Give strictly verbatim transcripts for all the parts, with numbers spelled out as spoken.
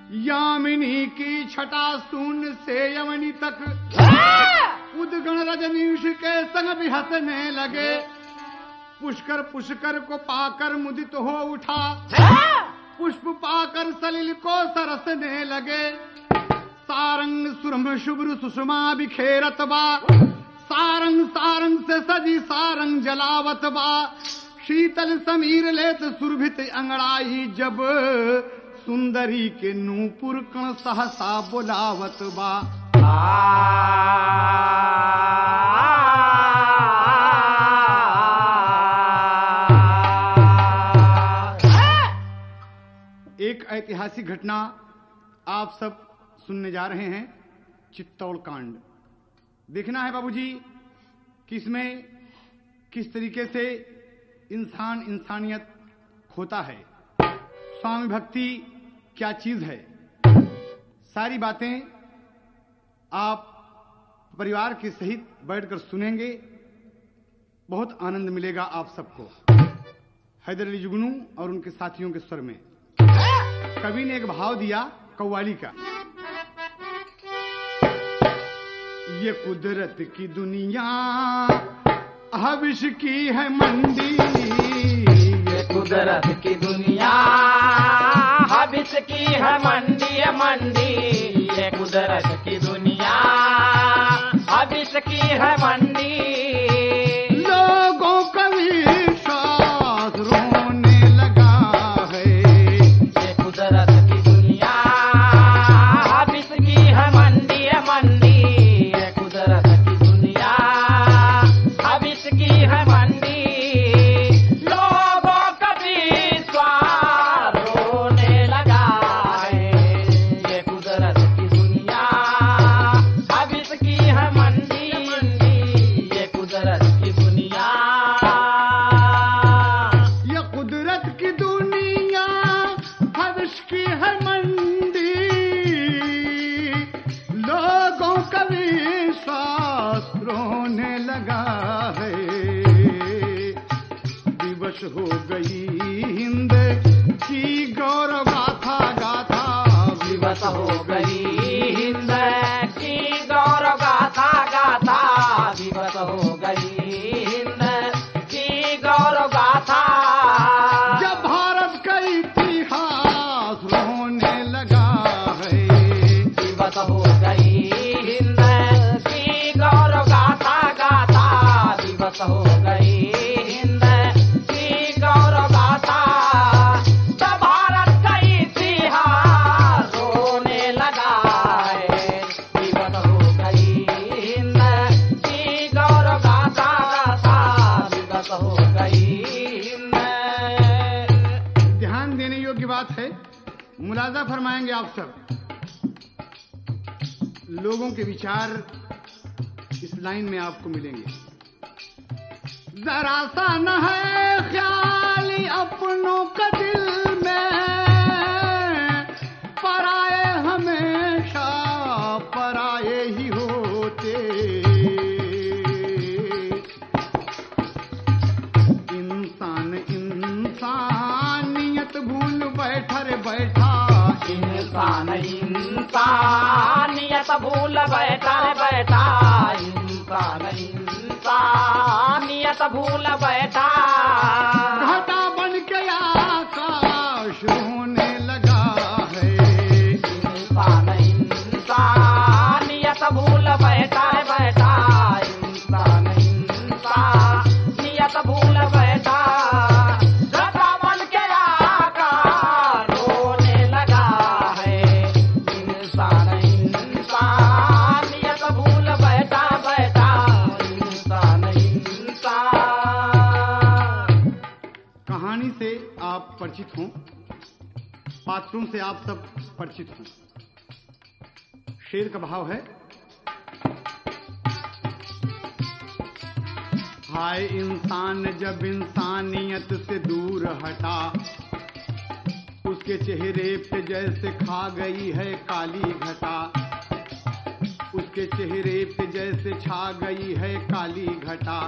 यामिनी की छटा शून्य से यमनी तक उदगण रजनीश के संग भी हंसने लगे। पुष्कर पुष्कर को पाकर मुदित हो उठा, पुष्प पाकर सलिल को सरसने लगे। सारंग सुरम शुभ्र सुषमा बिखेरत बा, सारंग सारंग से सजी सारंग जलावत बा। शीतल समीर लेत सुरभित अंगड़ाई, जब सुंदरी के नूपुर कण सहसा बुलावत बा। एक ऐतिहासिक घटना आप सब सुनने जा रहे हैं, चित्तौड़ कांड। देखना है बाबूजी किसमें किस तरीके से इंसान इंसानियत खोता है, स्वामी भक्ति क्या चीज है। सारी बातें आप परिवार के सहित बैठकर सुनेंगे, बहुत आनंद मिलेगा आप सबको। हैदर अली जुगनू और उनके साथियों के स्वर में कवि ने एक भाव दिया कव्वाली का। ये कुदरत की दुनिया हविष की है मंडी, ये कुदरत की दुनिया हविष की है मंडी मंडी। ये कुदरत की दुनिया हविष की है मंडी। लोगों का विश्वास रोने लगा है। ये कुदरत की दुनिया हविष की है मंडी मंडी। ये कुदरत की दुनिया हविष की है मंडी। लोगों का विश्वास रोने लगा है। ये कुदरत की दुनिया हविष की है मंडी मंडी। ये कुदरत की दुनिया, ये कुदरत की दुनिया हविष की है मंडी। लोगों का विश्वास रोने लगा है। दिवस हो गई हिंद की गौरव गाथा गाथा। दिवस हो गई हिंद की गौरव गाथा गाथा। दिवस हो गई हिंद की गौरव गाथा। जब भारत का इतिहास रोने लगा है। दिवस हो गई हिंद की गौरव गाथा गाथा। दिवस हो गई हिंद की गौरव गाथा। जब भारत का इतिहास रोने लगा है। दिवस हो गई हिंद की गौरव गाथा गाथा। दिवस हो गई हिंद। ध्यान देने योग्य बात है, मुलाजा फरमाएंगे आप सब। लोगों के विचार इस लाइन में आपको मिलेंगे। जरा सा न है ख्याल अपनों का दिल में, पराए हमेशा पराए ही होते। इंसान इंसानियत भूल बैठा रे बैठा। इंसान इंसानियत भूल बैठा रे बैठा। इंसान इंसानियत भूल बैठा। घटा बन के आकाश रोने लगा है। इंसान इंसानियत भूल बैठा रे बैठा। इंसान इंसानियत भूल बैठा। घटा बन के आकाश रोने लगा है। इंसान इंसानियत भूल बैठा बैठा। इंसान इंसान। कहानी से आप परिचित हों, पात्रों से आप सब परिचित हों। शेर का भाव है, हाय इंसान जब इंसानियत से दूर हटा, उसके चेहरे पे जैसे खा गई है काली घटा। उसके चेहरे पे जैसे छा गई है काली घटा।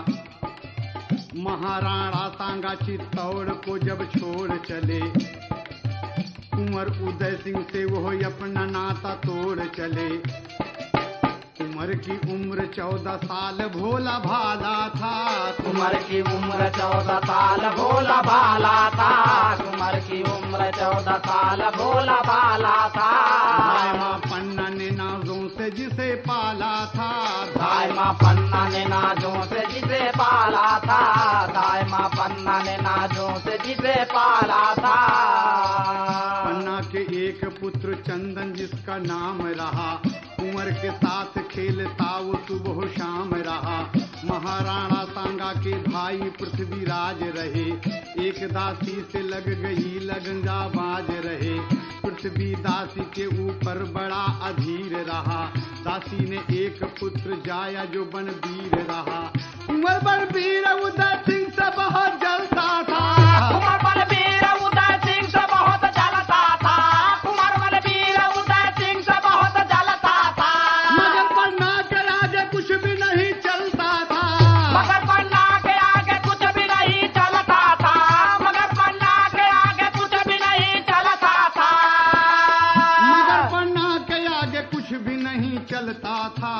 महाराणा सांगा चित्तौड़ को जब छोड़ चले, कुंवर उदय सिंह से वो अपना नाता तोड़ चले। कुंवर की उम्र चौदह साल भोला भाला था। कुंवर की उम्र चौदह साल भोला भाला था। कुंवर की उम्र चौदह साल भोला भाला था। भाई माँ पन्ना ने नाजों से जिसे पाला था। भाई माँ पन्ना ने नाजों से जिसे पाला था। भाई माँ पन्ना ने नाजों से जिसे पाला था। पन्ना के एक पुत्र चंदन जिसका नाम रहा। कुंवर के साथ खेलता वो सुबह शाम रहा। महाराणा सांगा के भाई पृथ्वीराज रहे। एक दासी से लग गई लगन जाबाज रहे। पृथ्वी दासी के ऊपर बड़ा अधीर रहा। दासी ने एक पुत्र जाया जो बनवीर रहा। कुंवर बनवीर उदय सिंह से बहुत जलता था। कुंवर बलबीर उदय सिंह से बहुत जलता था। कुंवर बलबीर उदय सिंह से बहुत जलता था। मगर पन्ना के आगे कुछ भी नहीं चलता था। मगर पन्ना के आगे कुछ भी नहीं चलता था। मगर पन्ना के आगे कुछ भी नहीं चलता था। मगर पन्ना के आगे कुछ भी नहीं चलता था।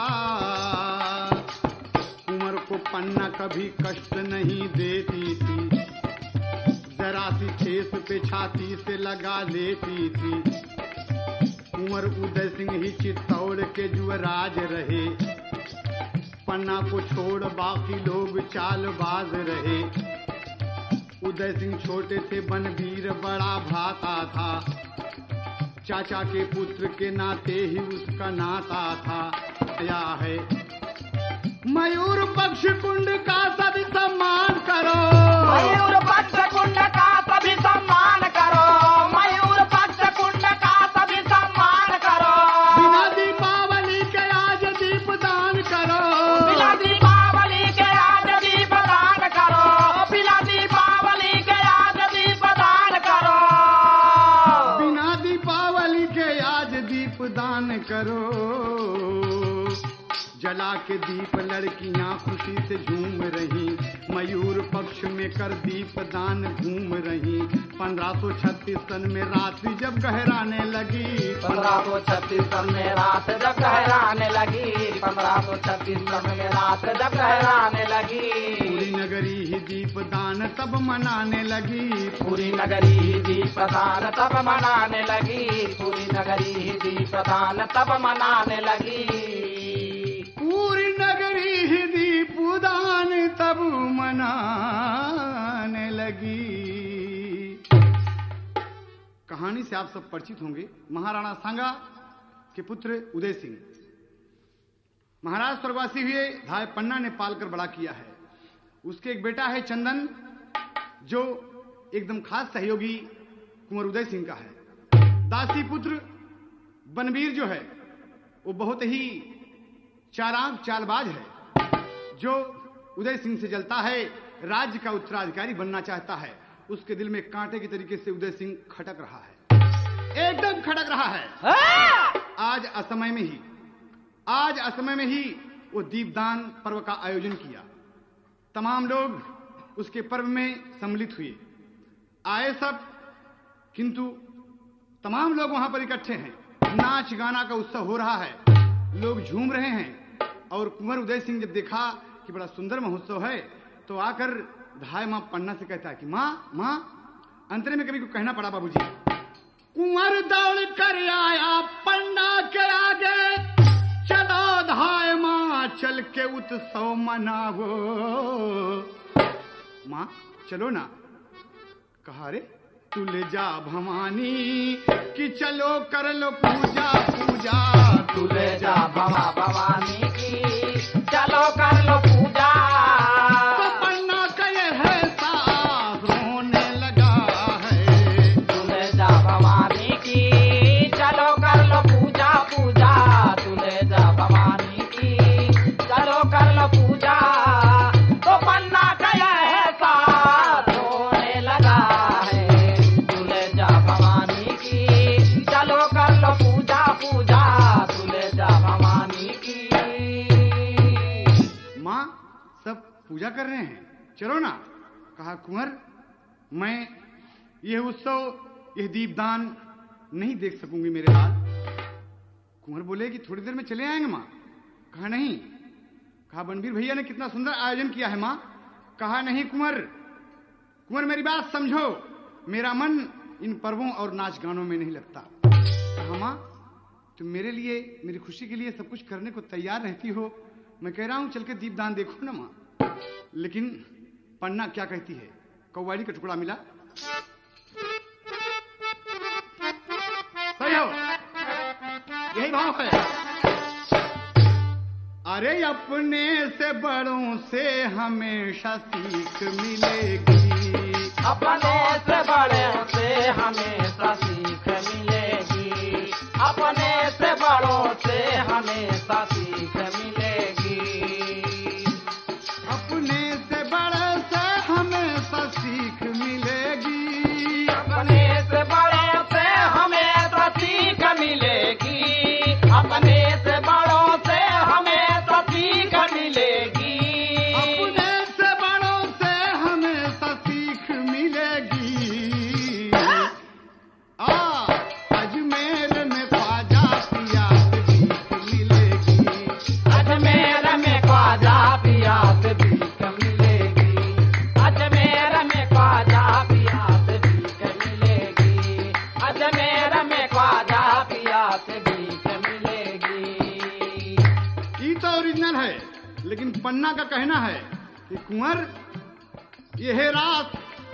कुंवर को पन्ना कभी कष्ट नहीं देती थी। जरा सी ठेस पे छाती से लगा लेती थी। कुंवर उदय सिंह ही चित्तौड़ के युवराज रहे। पन्ना को छोड़ बाकी लोग चालबाज रहे। उदय सिंह छोटे थे बनवीर बड़ा भाता था। चाचा के पुत्र के नाते ही उसका नाता था। या है मयूर पक्ष कुंड का सभी सम्मान करो। मयूर पक्ष कुंड का सभी सम्मान करो। मयूर पक्ष कुंड का सभी सम्मान करो। बिना दीपावली के आज दीप दान करो। बिना दीपावली के आज दीप दान करो। बिना दीपावली के आज दीप दान करो। बिना दीपावली के आज दीप दान करो। जला के दीप लड़कियां खुशी से झूम रही। मयूर पक्ष में कर दीप दान घूम रही। पंद्रह सौ छत्तीस सन में रात्रि जब गहराने लगी। पंद्रह सौ छत्तीस सन में रात जब गहराने लगी। पंद्रह सौ छत्तीस सन में रात जब गहराने लगी। पूरी नगरी ही दीप दान तब मनाने लगी। पूरी नगरी ही दीप दान तब मनाने लगी। पूरी नगरी ही दीप दान तब मनाने लगी। पूरी नगरी ही दीपदान तब मनाने लगी। कहानी से आप सब परिचित होंगे। महाराणा सांगा के पुत्र उदय सिंह महाराज स्वर्गवासी हुए। धाय पन्ना ने पालकर बड़ा किया है। उसके एक बेटा है चंदन जो एकदम खास सहयोगी कुंवर उदय सिंह का है। दासी पुत्र बनवीर जो है वो बहुत ही चालाक चालबाज है जो उदय सिंह से जलता है। राज्य का उत्तराधिकारी बनना चाहता है। उसके दिल में कांटे की तरीके से उदय सिंह खटक रहा है। एकदम खटक रहा है। आज असमय में ही आज असमय में ही वो दीपदान पर्व का आयोजन किया। तमाम लोग उसके पर्व में सम्मिलित हुए। आए सब, किंतु तमाम लोग वहां पर इकट्ठे हैं। नाच गाना का उत्सव हो रहा है। लोग झूम रहे हैं। और कुंवर उदय सिंह जब देखा कि बड़ा सुंदर महोत्सव है तो आकर धाय माँ पन्ना से कहता है कि माँ माँ अंतरे में कभी को कहना पड़ा बाबूजी। कुंवर दौड़ कर आया पन्ना के आगे। चलो धाय माँ चल के उत्सव मनावो। माँ चलो ना। कहा रे तू ले जा भवानी कि चलो कर लो पूजा पूजा। तू ले जा भवा भवानी की चलो कर लो पूजा। तो पन्ना का ये है सास रोने लगा है। तू ले जा भवानी की चलो कर लो पूजा पूजा। तू ले जा भवानी की चलो कर लो पूजा। तो पन्ना का ये है सास रोने लगा है। तू ले जा भवानी की चलो कर लो पूजा पूजा। तू ले जा भवानी की। माँ सब पूजा कर रहे हैं, चलो ना। कहा कुंवर मैं यह उत्सव यह दीपदान नहीं देख सकूंगी मेरे लाल। कुंवर बोले कि थोड़ी देर में चले आएंगे माँ। कहा नहीं। कहा बनवीर भैया ने कितना सुंदर आयोजन किया है माँ। कहा नहीं कुंवर, कुंवर मेरी बात समझो, मेरा मन इन पर्वों और नाच गानों में नहीं लगता। कहा माँ तुम मेरे लिए, मेरी खुशी के लिए सब कुछ करने को तैयार रहती हो, मैं कह रहा हूं चल के दीपदान देखो ना माँ। लेकिन पन्ना क्या कहती है? कौवाड़ी का टुकड़ा मिला, सही हो, यही भाव है। अरे अपने से बड़ों से हमेशा सीख मिलेगी, अपने से बड़ों से हमेशा सीख मिलेगी, अपने से बड़ों से हमेशा सीख मिलेगी, अपने से बड़े से हमेशा सीख मिलेगी, अपने से बड़े से हमेशा सीख मिलेगी, अपने से बड़ों से हमेशा सीख मिलेगी, अपने से बड़ों से हमेशा सीख मिलेगी। आ अजमेर में ख्वाजा पिया से भीख मिलेगी, अजमेर में ख्वाजा पिया से भीख मिलेगी, अजमेर में ख्वाजा पिया से भीख मिलेगी, अजमेर में ख्वाजा पिया से भीख मिलेगी। ये तो ओरिजिनल है, लेकिन पन्ना का कहना है कि कुंवर यह रात,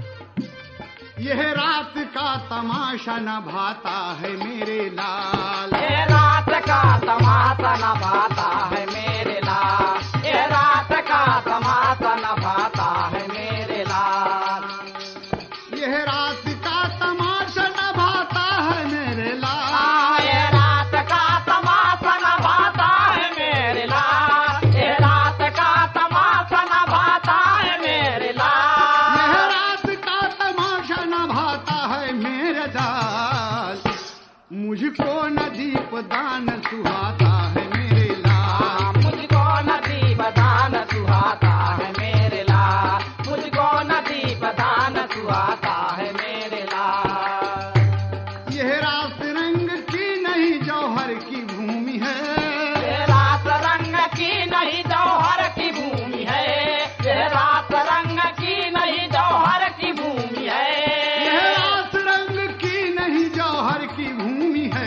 यह रात का तमाशा न भाता है मेरे लाल, ये रात का तमाशा न भाता है मेरे लाल, ये रात का तमाशा न भाता है मेरे लाल, यह रात का तमाशा न भाता है मेरे लाल, हाँ, ये रात का तमाशा न भाता है मेरे लाल, ये रात का तमाशा न भाता है मेरे लाल, यह रात का तमाशा न भाता है मेरे लाल, मुझको न दीप दान सुहाता है मेरे लाल, मुझको नदी बदान सुहाता है मेरे लाल, मुझको नदी बदान सुहाता है मेरे लाल, यह रात रंग की नहीं जौहर की भूमि है, ये रात रंग की नहीं जौहर की भूमि है, ये रात रंग की नहीं जौहर की भूमि है, यह रात रंग की नहीं जौहर की भूमि है,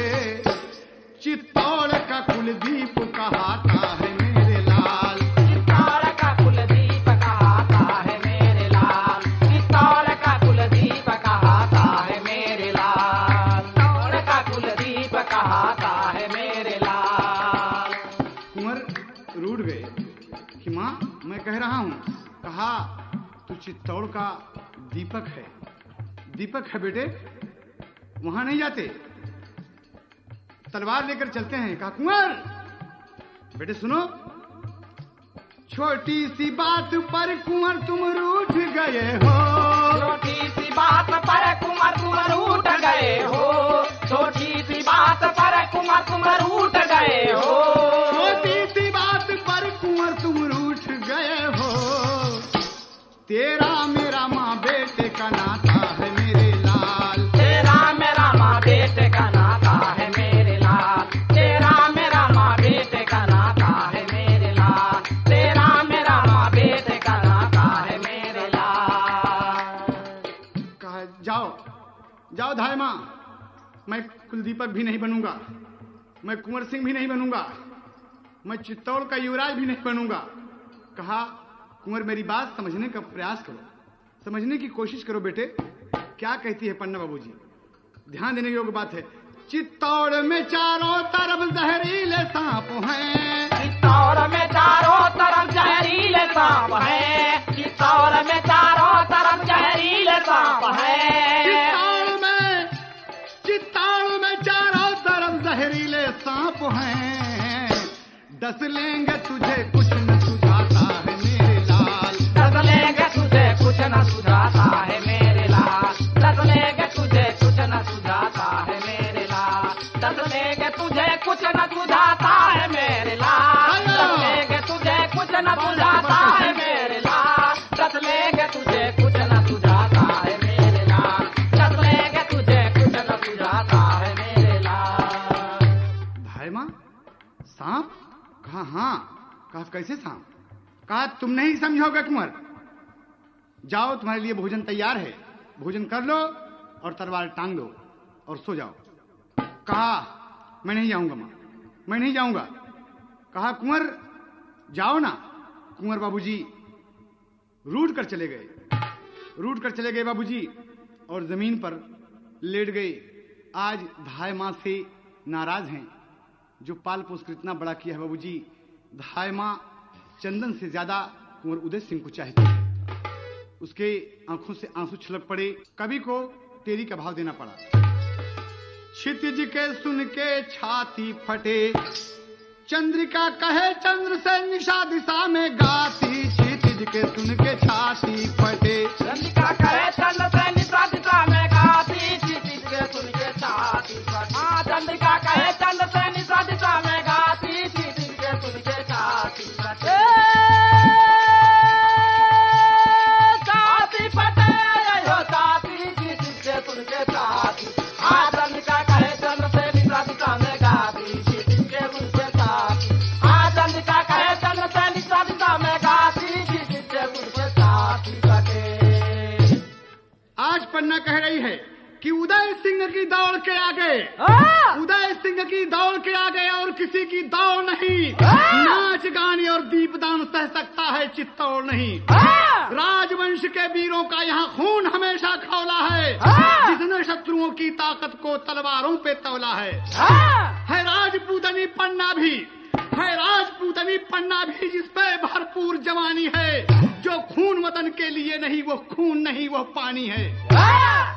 चित्तौड़ का कुलदीप कहाता है मेरे लाल, चित्तौड़ का कुलदीप कहाता है मेरे लाल, चित्तौड़ का कुलदीप कहाता है मेरे लाल, चित्तौड़ का कुलदीप कहाता है मेरे लाल। कुंवर रूठ गए कि माँ मैं कह रहा हूँ। कहा तू चित्तौड़ का दीपक है, दीपक है बेटे, वहां नहीं जाते, तलवार लेकर चलते हैं। कहा कुंवर बेटे सुनो, छोटी सी बात पर कुंवर तुम रूठ गए हो, छोटी सी बात पर कुंवर तुम रूठ गए हो, छोटी सी बात पर कुंवर तुम रूठ गए हो, छोटी सी बात पर कुंवर तुम रूठ गए हो, तेरा मेरा माँ बेटे का नाता है मेरे लाल, तेरा मेरा माँ बेटे का नाता है मेरे लाल, तेरा मेरा माँ बेटे का नाता है मेरे लाल, तेरा मेरा माँ बेटे का नाता है मेरे लाल। कहा जाओ जाओ धाय माँ, मैं कुलदीपक भी नहीं बनूंगा, मैं कुंवर सिंह भी नहीं बनूंगा, मैं चित्तौड़ का युवराज भी नहीं बनूंगा। कहा कुंवर मेरी बात समझने का प्रयास करो, समझने की कोशिश करो बेटे, क्या कहती है पन्ना बाबूजी, ध्यान देने योग्य बात है। चित्तौड़ में चारों तरफ जहरीले सांप हैं, चित्तौड़ में चारों तरफ जहरीले सांप है, चित्तौड़ में चारों तरफ जहरीले सांप है, चित्तौड़ में चित्तौड़ में चारों तरफ जहरीले सांप हैं, डस लेंगे तुझे कुछ न सुझाता है मेरे लाल, डस लेंगे तुझे कुछ न सुझाता है मेरे लाल, डस लेंगे तुझे कुछ न सुझाता है मेरे लाल, डस लेंगे तुझे कुछ न सुझाता है मेरे लाल, डस लेंगे तुझे कुछ न सुझाता है मेरे लाल, डस लेंगे तुझे कुछ न सुझाता है मेरे लाल, डस लेंगे तुझे कुछ न सुझाता सांप? कहा हाँ। कहा कैसे सांप? कहा तुम नहीं समझोगे कुंवर, जाओ तुम्हारे लिए भोजन तैयार है, भोजन कर लो और तलवार टांग दो और सो जाओ। कहा मैं नहीं जाऊंगा मां, मैं नहीं जाऊंगा। कहा कुंवर जाओ ना। कुंवर बाबूजी रूठ कर चले गए, रूठ कर चले गए बाबूजी और जमीन पर लेट गए। आज धाय माँ से नाराज हैं, जो पाल पोस कर इतना बड़ा किया है बाबूजी। धाय माँ चंदन से ज्यादा कुंवर उदय सिंह को चाहती है। उसके आंखों से आंसू छलक पड़े। कवि को तेरी का भाव देना पड़ा। क्षितिज के सुन के छाती फटे, चंद्रिका कहे चंद्र से निशा दिशा में गाती। क्षितिज के सुन के छाती फटे, चंद्रिका कहे चंद्र से निशा दिशा में गाती। क्षितिज के सुन के छाती फटे, हाँ चंद्रिका कहे चंद्र से निशा दिशा में गाती। क्षितिज के सुन के छाती फटे, छाती फटे यो छाती। क्षितिज के सुन के छाती, हाँ चंद्रिका कहे चंद्र से निशा दिशा में गाती। क्षितिज के सुन के छाती, हाँ चंद्रिका कहे चंद्र से निशा दिशा में गाती। क्षितिज के सुन के छाती फटे। आज पन्ना कह रही है कि उदय सिंह की दौड़ के आगे, उदय सिंह की दौड़ के आगे और किसी की दौड़ नहीं। नाच गाने और दीपदान सह सकता है, चित्तौड़ नहीं। राजवंश के वीरों का यहाँ खून हमेशा खौला है, जिसने शत्रुओं की ताकत को तलवारों पे तौला है। है राजपूतनी पन्ना भी, है राजपूतनी पन्ना भी, जिस पे भरपूर जवानी है। जो खून वतन के लिए नहीं, वो खून नहीं, वो पानी है।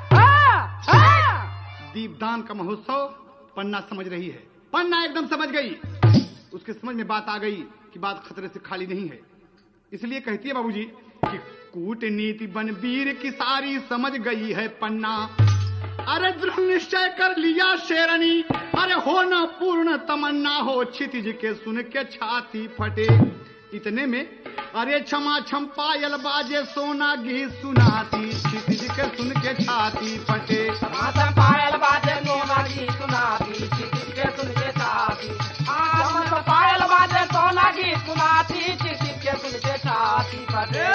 दीपदान का महोत्सव पन्ना समझ रही है। पन्ना एकदम समझ गई, उसके समझ में बात आ गई कि बात खतरे से खाली नहीं है। इसलिए कहती है बाबूजी कि कूटनीति बन वीर की सारी समझ गई है पन्ना। अरे दृढ़ निश्चय कर लिया शेरनी, अरे हो न पूर्ण तमन्ना हो। क्षितिज के सुन के छाती फटे। इतने में अरे क्षमा छम पायल बाजे सोना गीत सुनाती। क्षितिज के सुन के छाती फटे, क्षमा छम पायल बाजे सोना गीत सुनाती। क्षितिज के सुन के छाती, क्षमा छम पायल बाजे सोना गीत सुनाती। क्षितिज के सुन के छाती फटे,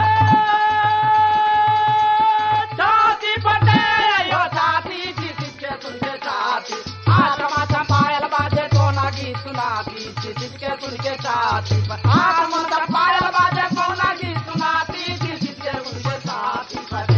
छाती फटे यो छाती। क्षितिज के सुन के छाती, क्षमा छम पायल बाजे सोना गीत सुनाती। क्षितिज के सुन के छाती फटे, क्षमा छम पायल बाजे सोना गीत सुनाती। क्षितिज के सुन के छाती फटे।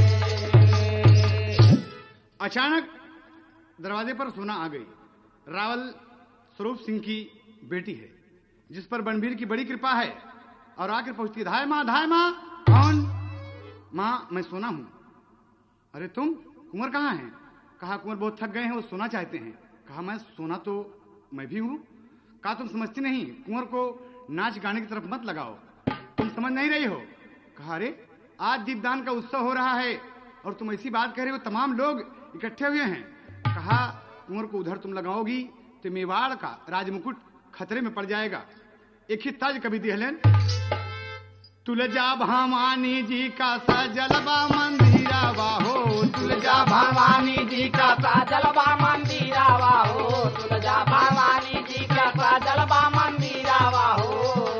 अचानक दरवाजे पर सोना आ गई। रावल स्वरूप सिंह की बेटी है, जिस पर बनबीर की बड़ी कृपा है। और आकर पहुंचती है, धाय माँ, धाय माँ। कौन? माँ मैं सोना हूं। अरे तुम? कुंवर कहाँ हैं? कहा कुंवर बहुत थक गए हैं, वो सोना चाहते हैं। कहा मैं सोना तो मैं भी हूं। कहा तुम समझती नहीं, कुंवर को नाच गाने की तरफ मत लगाओ, तुम समझ नहीं रही हो। कहा अरे आज दीपदान का उत्सव हो रहा है और तुम ऐसी बात कह रहे हो, तमाम लोग इकट्ठे हुए हैं। कहा कुंवर को उधर तुम लगाओगी तो मेवाड़ का राजमुकुट खतरे में पड़ जाएगा। एक ही ताज कभी दिहलन, तुलजा भवानी जी का सजलवा मंदिरावा हो। तुलजा भवानी जी का सजलवा मंदिरावा हो। तुलजा भवानी जी का सजलवा मंदिरावा हो।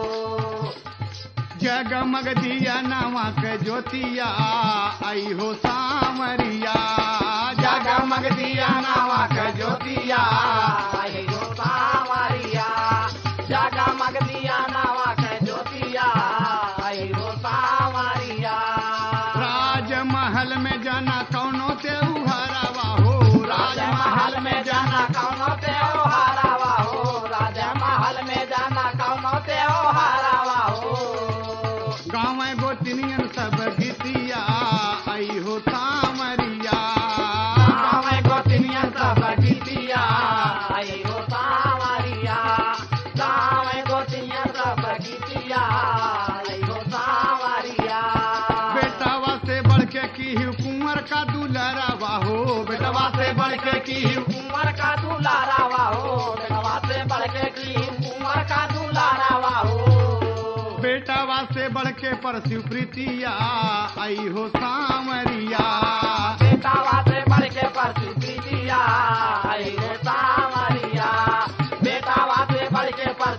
जगमग दिया नवा के ज्योतिया आई हो सामरिया। जगमग दिया नवा के ज्योतिया आई हो सामरिया। जगमग दिया नवा के ज्योतिया आई हो सामरिया। राजमहल में जाना कौनो त्योहारवा हो। राजमहल में जाना कौनो त्योहारवा हो। राजमहल में जाना कौनो त्योहारवा हो। गाँव गोतनियन सब गीतिया आई हो सामरिया। गाँव गोतनियन सब गीतिया आई हो सामरिया। गाँव गोतनियन सब गीतिया आई हो सामरिया। बेटावा से बढ़ के की कुंवर का दुलारावा हो। बेटावा से बढ़ के की कुंवर का दुलारावा हो। बेटावा से बढ़ के की कुंवर का दुलारावा हो। बेटावा से बढ़ के पर शिव प्रीतिया आई हो सामरिया। बेटावा से बढ़ के पर शिव प्रीतिया आई हो सामरिया। बेटावा से बढ़ के पर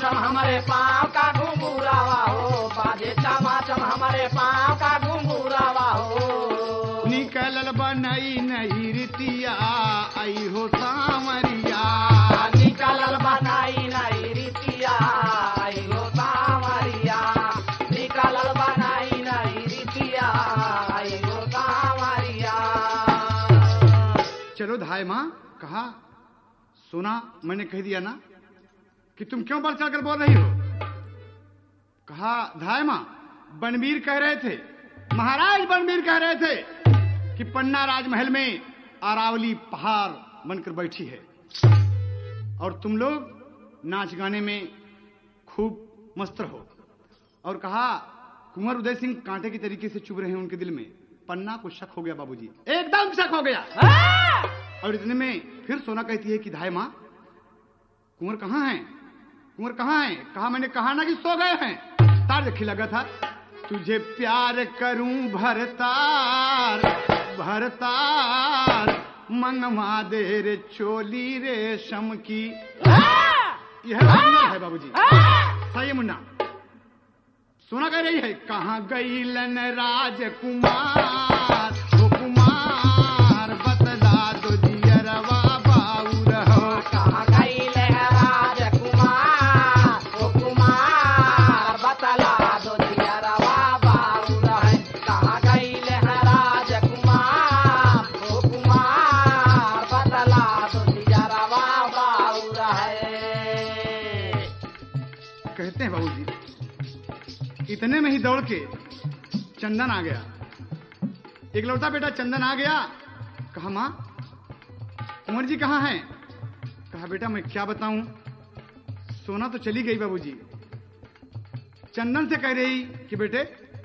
चमाचम हमारे पाँव का घुंघरावा हो, बाजे चमाचम हमारे पाँव का घुंघरावा हो। निकलल बनई नहीं रितिया आई हो सावरिया, निकलल बनाई नहीं रितिया आई हो सावरिया, निकलल बनाई नहीं रितिया आई हो सावरिया। चलो धाय माँ, कहा सुना मैंने कह दिया ना कि तुम क्यों बढ़ चढ़कर बोल रही हो। कहा धाय माँ, बनवीर कह रहे थे, महाराज बनवीर कह रहे थे कि पन्ना राजमहल में अरावली पहाड़ बनकर बैठी है और तुम लोग नाच गाने में खूब मस्त रहो। और कहा कुंवर उदय सिंह कांटे की तरीके से चुभ रहे हैं उनके दिल में। पन्ना को शक हो गया बाबूजी, एकदम शक हो गया। और इतने में फिर सोना कहती है कि धाय माँ, कुंवर कहाँ हैं, कुंवर कहाँ हैं। कहा मैंने कहा ना कि सो गए हैं। तार देखी लगा था, तुझे प्यार करूं भरतार भरतार, मंगवा दे रे चोली रेशम की। यह है बाबूजी, सही है मुन्ना। सोना कह रही है, कहाँ गई लन राजकुमार, वो कुमार बतला दो जियरवा बाउर हो। कहाँ गई लन राजकुमार, वो कुमार बतला दो जियरवा बाउर है। कहाँ गई लन राजकुमार, वो कुमार बतला दो जियरवा बाउर है। कहते हैं बाबूजी, इतने में ही दौड़ के चंदन आ गया, एक लौटा बेटा चंदन आ गया। कहा माँ, कुंवर जी कहाँ हैं। कहा बेटा मैं क्या बताऊं, सोना तो चली गई बाबूजी। चंदन से कह रही कि बेटे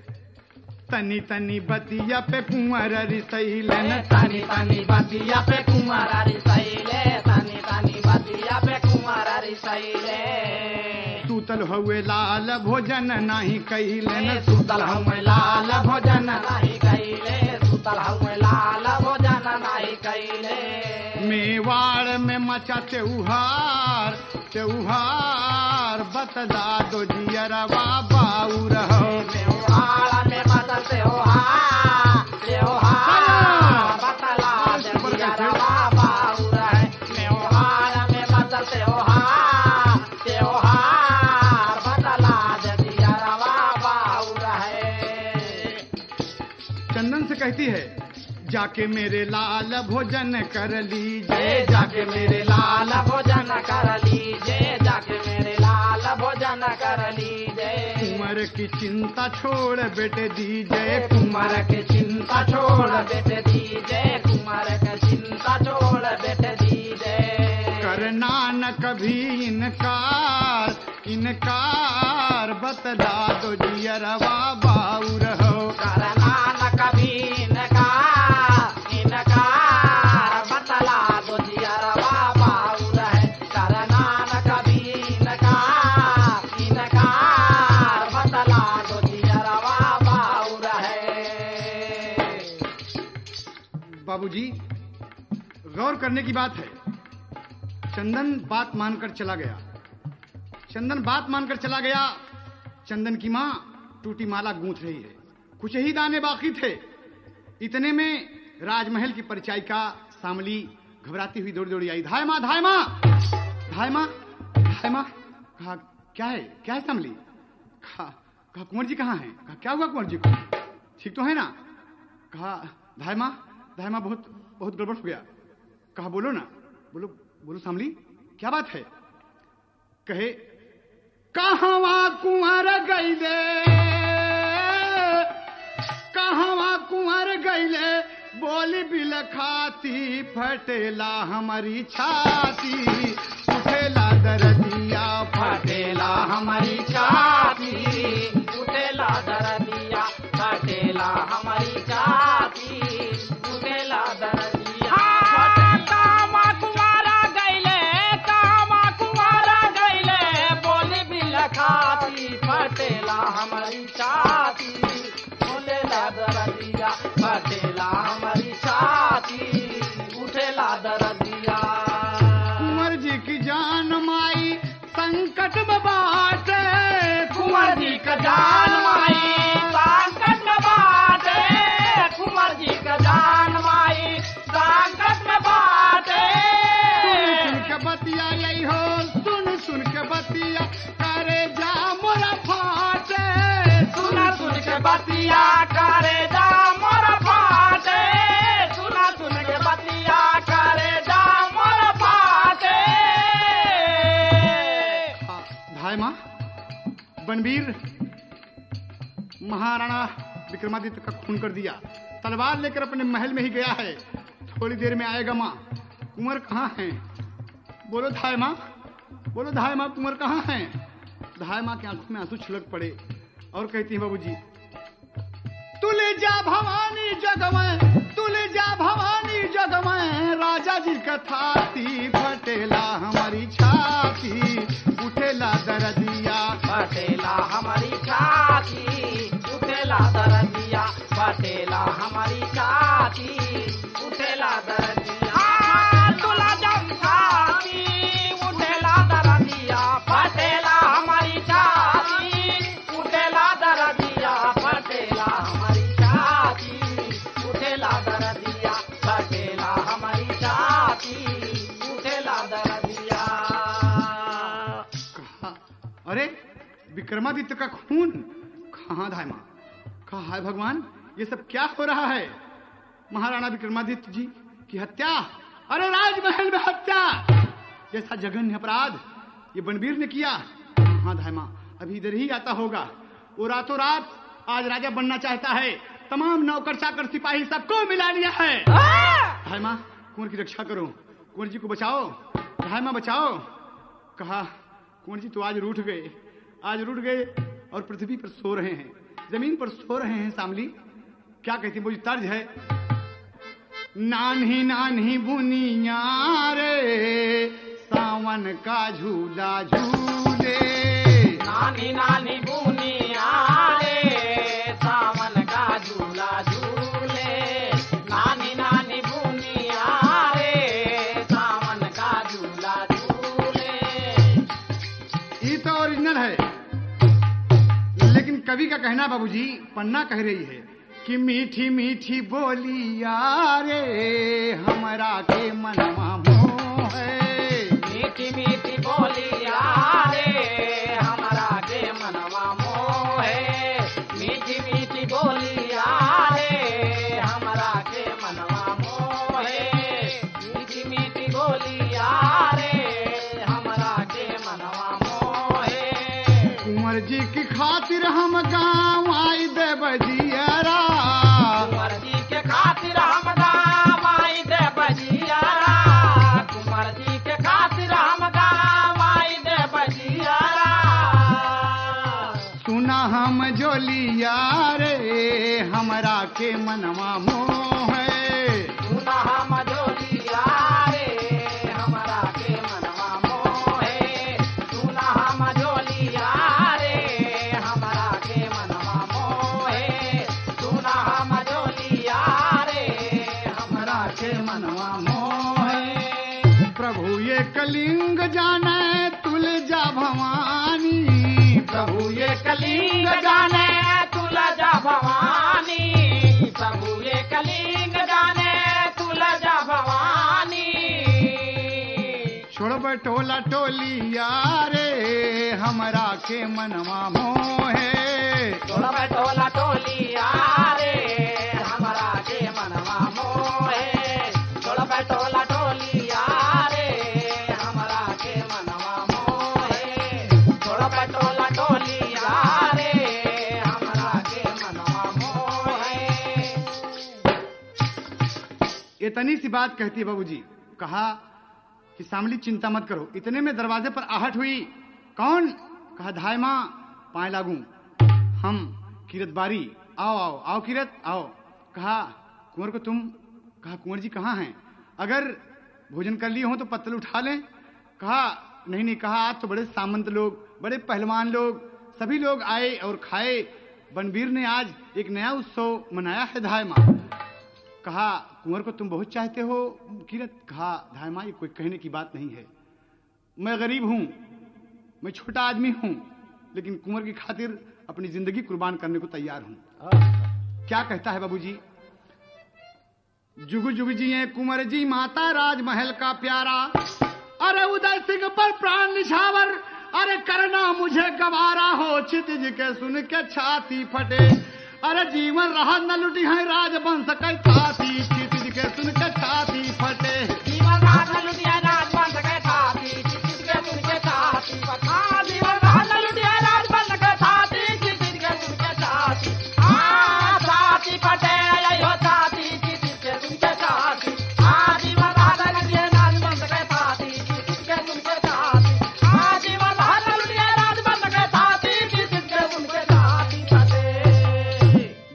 तनी तनी बतिया पे कुंवर रिसैलन, तनी तनी बतिया पे कुंवर रिसैले, तनी तनी बतिया पे कुंवर रिसैले। सूतल हुए लाल भोजन नहीं कैलन, सूतल हुए लाल भोजन नहीं कैले, सूतल हुए लाल भोजन नहीं कैले। मेवाड़ में मचा त्योहार त्योहार, बतला दो जियरवा बाउर हो। मेवाड़ में मचा त्योहार त्योहार, बतला दो जियरवा बाउर है। मेवाड़ में मचा त्योहार त्योहार, बतला दो जियरवा बाउर है। चंदन से कहती है, जाके मेरे लाल भोजन कर लीजिए, जाके मेरे लाल भोजन कर लीजिए, जाके मेरे लाल भोजन कर लीजिए। कुंवर की चिंता छोड़ बेटे दीजिए, कुंवर की चिंता छोड़ बेटे दीजिए, कुंवर की चिंता छोड़ बेटे दीजिए। करना न कभी इनकार इनकार, बतला दो जियरवा बाउर हो। करना न कभी इनकार इनकार, बतला दो जियरवा बाउर है। करना न कभी इनकार इनकार, बतला दो जियरवा बाउर है। बाबूजी गौर करने की बात है, चंदन बात मानकर चला गया। चंदन बात मानकर चला गया। चंदन की माँ टूटी माला गूंथ रही है, कुछ ही दाने बाकी थे। इतने में राजमहल की परिचारिका सामली घबराती हुई दौड़ी दौड़ी आई। धाय माँ, धाय माँ, धाय माँ, धाय माँ। कहा क्या है, क्या है सामली। कहा कहा कुंवर जी कहाँ हैं। कहा क्या हुआ कुंवर जी को, ठीक तो है ना। कहा धाय माँ, धाय माँ बहुत बहुत गड़बड़ हो गया। कहा बोलो ना, बोलो बोलो सामली, क्या बात है। कहे कहवा कुंवर गईले, कहवा कुंवर गईले, बोली बिल खाती फटेला हमारी छाती, उठेला दर्दिया फटेला हमारी छाती, उठेला दर्दिया फटेला हमारी छाती, उठेला दर्दिया। कामा कुंवारा गईले, कामा कुंवारा गईले, बोली बिल खाती फटेला हमारी छाती, उठेला दर्दिया फटेला हमारी छाती, उठेला दर्दिया। कुंवर जी की जान माई संकट में बार बनवीर महाराणा विक्रमादित्य का खून कर दिया, तलवार लेकर अपने महल में ही गया है। थोड़ी देर में आएगा। माँ कुंवर कहाँ हैं? बोलो धाय माँ, बोलो धाय माँ, कुंवर कहाँ हैं? धाय माँ की आंखों में आंसू छलक पड़े और कहती है बाबूजी, तुले जा भवानी जगमय, तुले जा भवानी जगमय, राजा जी कथाती फटेला हमारी छाती, उठेला दरदिया फटेला हमारी छाती, उठेला दरदिया, फटेला हमारी छाती, उठेला दरदिया, तुला जब छाती, उठेला दरदिया, फटेला हमारी छाती, उठेला दरदिया, फटेला हमारी छाती, उठेला दरदिया, फटेला हमारी छाती, उठेला दरदिया। कहा, अरे विक्रमादित्य का खून कहाँ धाय माँ? कहा है भगवान, ये सब क्या हो रहा है? महाराणा विक्रमादित्य जी की हत्या, अरे राजमहल में हत्या, जैसा जघन्य अपराध ये बनवीर ने किया। हाँ धाय माँ, अभी इधर ही आता होगा। वो रातों रात आज राजा बनना चाहता है, तमाम नौकर चाकर सिपाही सबको मिला लिया है। धाय माँ कुंवर की रक्षा करो, कुंवर जी को बचाओ, धाय माँ बचाओ। कहा कुंवर जी तो आज रूठ गए, आज रूठ गए और पृथ्वी पर सो रहे हैं, जमीन पर सो रहे हैं। सामली क्या कहती मुझे तर्ज है, नान्ही नान्ही बुनिया रे सावन का झूला झूले, नानी नानी बुनिया रे सावन का झूला झूले, नानी नानी बुनिया रे सावन का झूला झूले। ये तो ओरिजिनल है, लेकिन कवि का कहना बाबूजी, पन्ना कह रही है कि मीठी मीठी बोलिया रे हमरा के मनवा मोह है, मीठी मीठी बोलिया रे हमरा के मनवा मोह है, मीठी मीठी बोलिया रे हमरा के मनवा मोह है, मीठी मीठी बोलिया रे हमरा के मनवा मोह है। कुंवर जी की खातिर हम गाँव आई दे बजियारा, कुंवर जी के खातिर हम गाँव आई दे बजियारा, कुंवर जी के खातिर हम गाँव आई दे बजियारा। सुना हम जोलिया रे हमरा के मनवा मोह है, सुना हम जोलिया रे हमरा के मनवा मोह है, सुना हम जोलिया रे हमरा के मनवा मोह है, सुना हम जोलिया रे हमरा के मनवा मोह है। प्रभु ये कलिंग जाने तुलजा भवानी, प्रभु ये कलिंग जाने तुलजा भवानी, प्रभु ये कलिंग जाने तुलजा भवानी। छोड़ बटोला टोलिया रे हमरा के मनवा मोह है, छोड़ बटोला टोलिया रे हमरा के मनवा मोह है, छोड़ बटोला टोलिया रे हमरा के मनवा मोह है, छोड़ बटोला टोलिया रे हमरा के मनवा मोह है। इतनी सी बात कहती है बाबूजी। कहा कि सामली चिंता मत करो। इतने में दरवाजे पर आहट हुई। कौन? कहा धाय माँ पाए लागू, हम किरत बारी, आओ आओ आओ किरत आओ। कहा कुंवर को तुम, कहा कुंवर जी कहाँ हैं? अगर भोजन कर लिए हो तो पत्तल उठा लें। कहा नहीं नहीं। कहा आज तो बड़े सामंत लोग, बड़े पहलवान लोग, सभी लोग आए और खाए। बनवीर ने आज एक नया उत्सव मनाया है धाय माँ। कहा कुंवर को तुम बहुत चाहते हो किरत? कहा धाय माँ ये कोई कहने की बात नहीं है, मैं गरीब हूँ, मैं छोटा आदमी हूँ, लेकिन कुंवर की खातिर अपनी जिंदगी कुर्बान करने को तैयार हूँ। क्या कहता है बाबूजी? जुग जुग जिए कुंवर जी माता राजमहल का प्यारा, अरे उदय सिंह पर प्राण निछावर, अरे करना मुझे गवारा हो, क्षितिज के सुन के छाती फटे, अरे जीवन रहा न लुटी है राजवंश के छाती, क्षितिज के सुन के छाती फटे, जीवन रहा न लुटी है राजवंश के छाती, क्षितिज के सुन के छाती फटे, जीवन रहा न लुटी है राजवंश के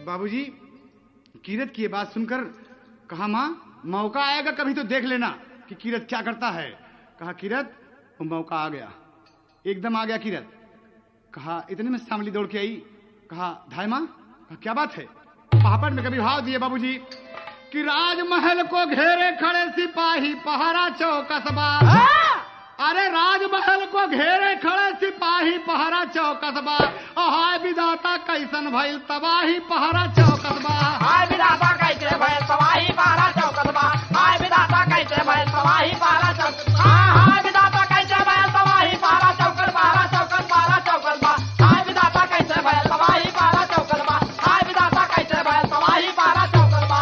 बाबूजी कीरत की ये बात सुनकर कहा माँ मौका आएगा कभी तो देख लेना कि कीरत क्या करता है। कहा कीरत वो मौका आ गया, एकदम आ गया कीरत। कहा इतने में सामली दौड़ के आई। कहा धाय माँ, कहा क्या बात है। पहापट में कभी भाव दिए बाबूजी कि राजमहल को घेरे खड़े सिपाही पहरा चौकसबा। अरे राजमहल को घेरे खड़े सिपाही पहरा चौकसबा। हाय विधाता कैसन भइल तबाही पहरा चौकसबा। हाय विधाता कैसे भइल तबाही पहरा चौकसबा। हाय विधाता कैसे भइल तबाही पहरा चौकसबा। हाय विधाता कैसे भइल तबाही पहरा चौकल पहरा चौकल पहरा चौकसबा। हाय विधाता कैसे भइल तबाही पहरा चौकसबा। हाय विधाता कैसे भइल तबाही पहरा चौकसबा।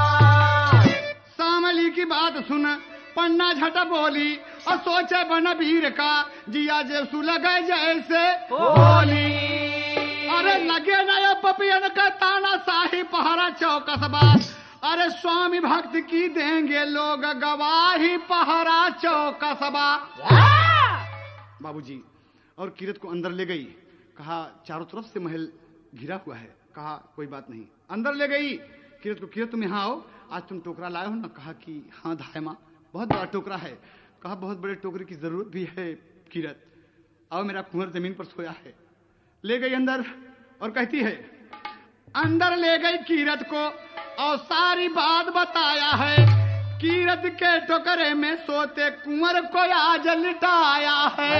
सामली की बात सुन पन्ना झटा बोली और सोचे बन वीर का जिया जेसु लगे जैसे होली। अरे लगे नया पपियन का ताना शाही पहरा चौकसबा। अरे स्वामी भक्त की देंगे लोग गवाही पहरा चौकसबा। बाबूजी और कीरत को अंदर ले गई। कहा चारों तरफ से महल घिरा हुआ है। कहा कोई बात नहीं। अंदर ले गई कीरत को। कीरत तुम यहाँ आओ, आज तुम टोकरा लाए हो ना। कहा कि हाँ धाय माँ बहुत बड़ा टोकरा है। कहा बहुत बड़े टोकरे की जरूरत भी है कीरत। आओ मेरा कुंवर जमीन पर सोया है। ले गई अंदर और कहती है अंदर ले गई कीरत को और सारी बात बताया है। कीरत के टोकरे में सोते कुंवर को आज लिटाया है।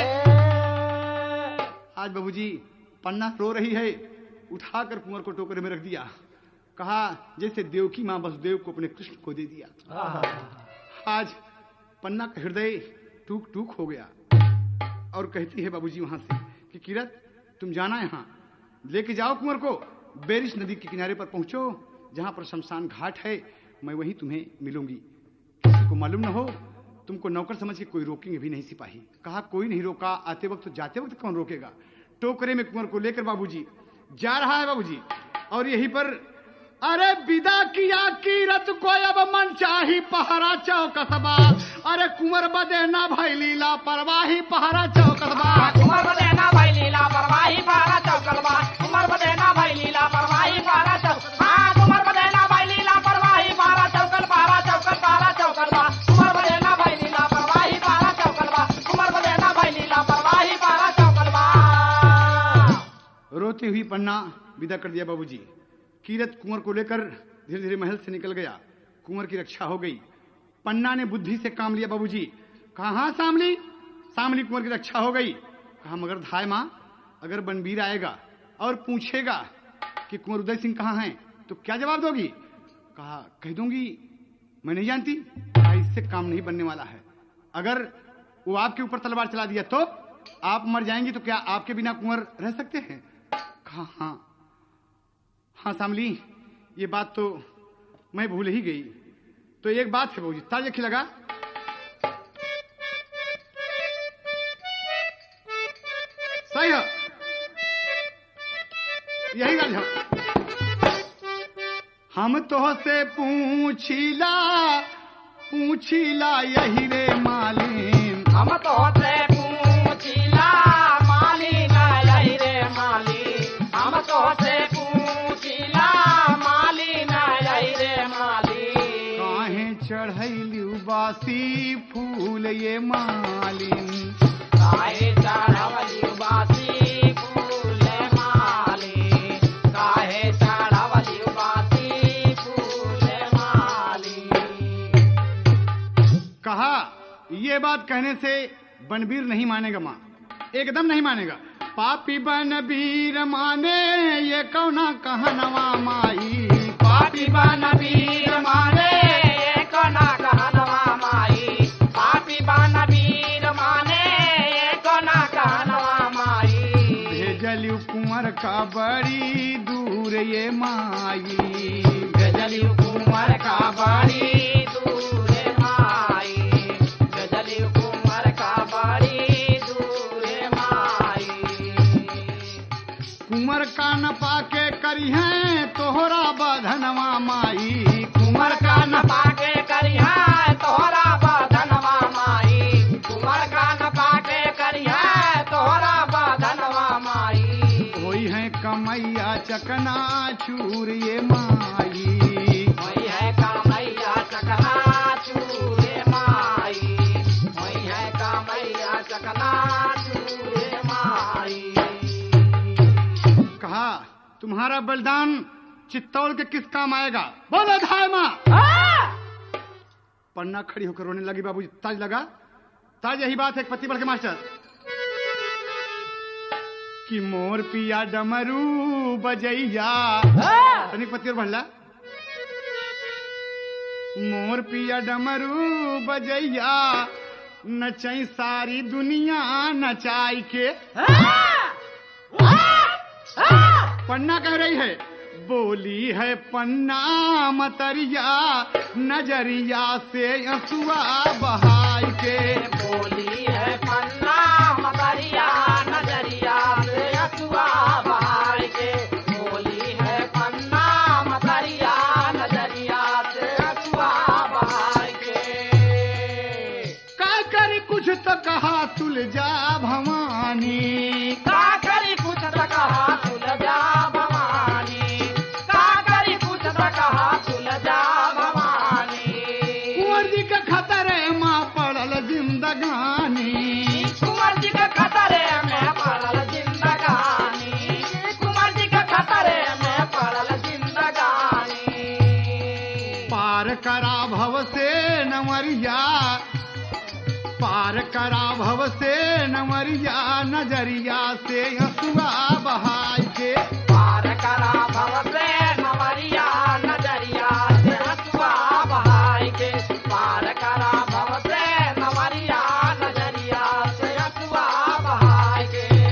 आज बाबूजी पन्ना रो रही है, उठाकर कुंवर को टोकरे में रख दिया। कहा जैसे देव की मां वसुदेव को अपने कृष्ण को दे दिया। आज पन्ना का हृदय टूक टूक हो गया और कहती है बाबूजी वहां से कि कीरत तुम जाना यहाँ लेके जाओ कुंवर को, बेरिश नदी के किनारे पर पहुंचो जहां पर शमशान घाट है। मैं वहीं तुम्हें मिलूंगी। किसी को मालूम न हो, तुमको नौकर समझ के कोई रोकेंगे भी नहीं सिपाही। कहा कोई नहीं रोका, आते वक्त तो जाते वक्त कौन रोकेगा। टोकरे में कुंवर को लेकर बाबूजी जा रहा है बाबूजी और यहीं पर अरे विदा किया कीरत को अब मन चाही पहरा चौकसबा। अरे कुंवर बदेना भाई लीला परवाही पहरा चौकसबा। कुंवर बदेना भाई लीला परवाही पहरा चौकसबा। कुंवर बदेना भाई लीला परवाही पहरा चौकसबा। कुंवर बदेना भाई लीला परवाही पहरा चौकल पहरा चौकल पहरा चौकसबा। कुंवर बदेना भाई लीला परवाही पहरा चौकसबा। कुंवर बदेना भाई लीला परवाही पहरा चौकसबा। रोती हुई पन्ना विदा कर दिया बाबूजी। कीरत कुंवर को लेकर धीरे धीरे महल से निकल गया। कुंवर की रक्षा हो गई। पन्ना ने बुद्धि से काम लिया बाबूजी। कहा हाँ सामली सामली कुंवर की रक्षा हो गई। कहा मगर धाय माँ अगर बनबीर आएगा और पूछेगा कि कुंवर उदय सिंह कहाँ हैं तो क्या जवाब दोगी। कहा कह दूंगी मैं नहीं जानती। कहा इससे काम नहीं बनने वाला है। अगर वो आपके ऊपर तलवार चला दिया तो आप मर जाएंगी तो क्या आपके बिना कुंवर रह सकते हैं। कहा हाँ हाँ सामली ये बात तो मैं भूल ही गई। तो एक बात है बाबूजी ताज अखी लगा। सही है यही राज है। हम तो से पूछीला पूछीला यही रे मालिन। हम तो से पूछीला मालिन यही रे मालिन। हम तो से चढ़ैलू बासी फूल ये मालिन। काहे चढ़वली बासी फूल मालिन। काहे चढ़वली बासी फूल मालिन। कहा ये बात कहने से बनबीर नहीं मानेगा माँ, एकदम नहीं मानेगा। पापी बनबीर माने ये कौना कहनवा माई। पापी बनबीर माने कोना कहनवा माई। पापी बनबीर माने कोना कहनवा माई। भेजलू कुंवर का बड़ी दूर ये माई। भेजलू कुंवर का बड़ी दूर माई। भेजलू कुंवर का बड़ी दूर माई। कुंवर का न पाके करी है तोहरा बधनवा माई। कुंवर का न पाके करी है तोहरा बधनवा माई। कुंवर का न पाके करी है तोहरा बधनवा माई। होई है कमैया चकना चूर ये माई। वही है कामैया चकना चूरे माई, वही है कामैया चकना चूरे माई। कहा तुम्हारा बलिदान चित्तौड़ के किस काम आएगा? बोलो धाय माँ। पन्ना खड़ी होकर रोने लगी। बाबूजी ताज लगा। ताज यही बात है पति बढ़ के मास्टर कि मोर पिया डमरू बजैया। तनिक पति और बढ़ला। मोर पिया डमरू बजैया नचाई सारी दुनिया नचाई के। पन्ना कह रही है बोली है पन्ना मतरिया नजरिया से असुआ बहाई के। बोली है पन्ना मतरिया नजरिया से असुआ बहाई के। बोली है पन्ना मतरिया नजरिया से असुआ बहाई के। का करी कुछ तो कहा तुलजा भवानी। का करी कुछ तो कहा तुलजा भवानी। का करी कुछ तो कहा तुलजा भवानी। कुंवर जी का खतरे माँ पड़ल जिंदगानी। कुंवर जी का खतरे में पड़ल जिंदगानी। कुंवर जी का खतरे में पड़ल जिंदगानी। पार करा भव से नवरिया, पार करा भव से नवरिया नजरिया से हसुआ बहाई के। पार करा भव से नवरिया नजरिया से हसुआ बहाई के। पार करा भव से नवरिया नजरिया से हसुआ बहाई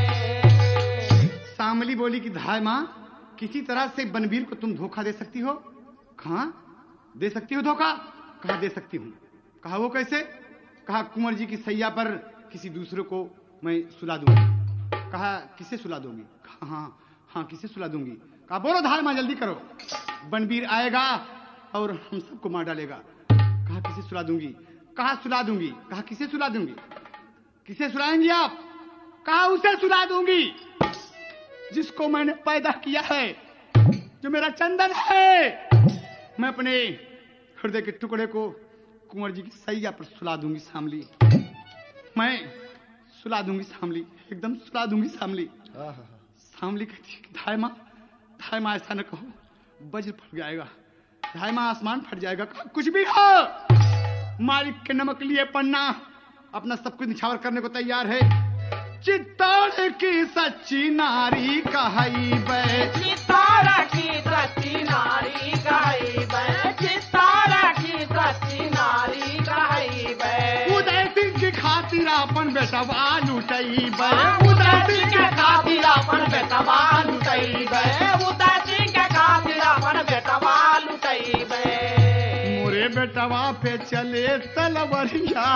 के। शामली बोली कि धाय माँ किसी तरह से बनवीर को तुम धोखा दे सकती हो? कहा दे सकती हो धोखा? कहा दे सकती हूँ। कहा वो कैसे? कहा कुंवर जी की सैया पर किसी दूसरे को मैं सुला दूंगी। कहा किसे सुला दोगी? कहा हाँ हाँ किसे सुला दूंगी? कहा बोलो धाय माँ जल्दी करो, बनवीर आएगा और हम सबको मार डालेगा। कहा किसे सुला दूंगी? कहा सुला दूंगी। कहा किसे सुला दूंगी? किसे सुलाएंगी आप? कहा उसे सुला दूंगी जिसको मैंने पैदा किया है, जो मेरा चंदन है। मैं अपने हृदय के टुकड़े को कुंवर जी की सैया पर सुला दूंगी शामली। मैं सुला दूंगी शामली, एकदम सुला दूंगी शामली। शामली कहती है धाय माँ, धाय माँ ऐसा न कहो, वज्र फट जाएगा। धाय माँ आसमान फट जाएगा। कुछ भी हो, मालिक के नमक लिए पन्ना अपना सब कुछ निछावर करने को तैयार है। चित्तौड़ की सच्ची नारी कहाई बे। चित्तौड़ की सच्ची नारी कहाई बे। चित्तौड़ की सच्ची नारी कहाई बे। उदय सिंह की खातिर अपन बेटवा लुटई बे। उदय सिंह के खातिर अपन बेटवा लुटई बे। उदय सिंह के खातिर अपन बेटवा लुटई बे। मोरे बेटवा पे चले तलवरिया,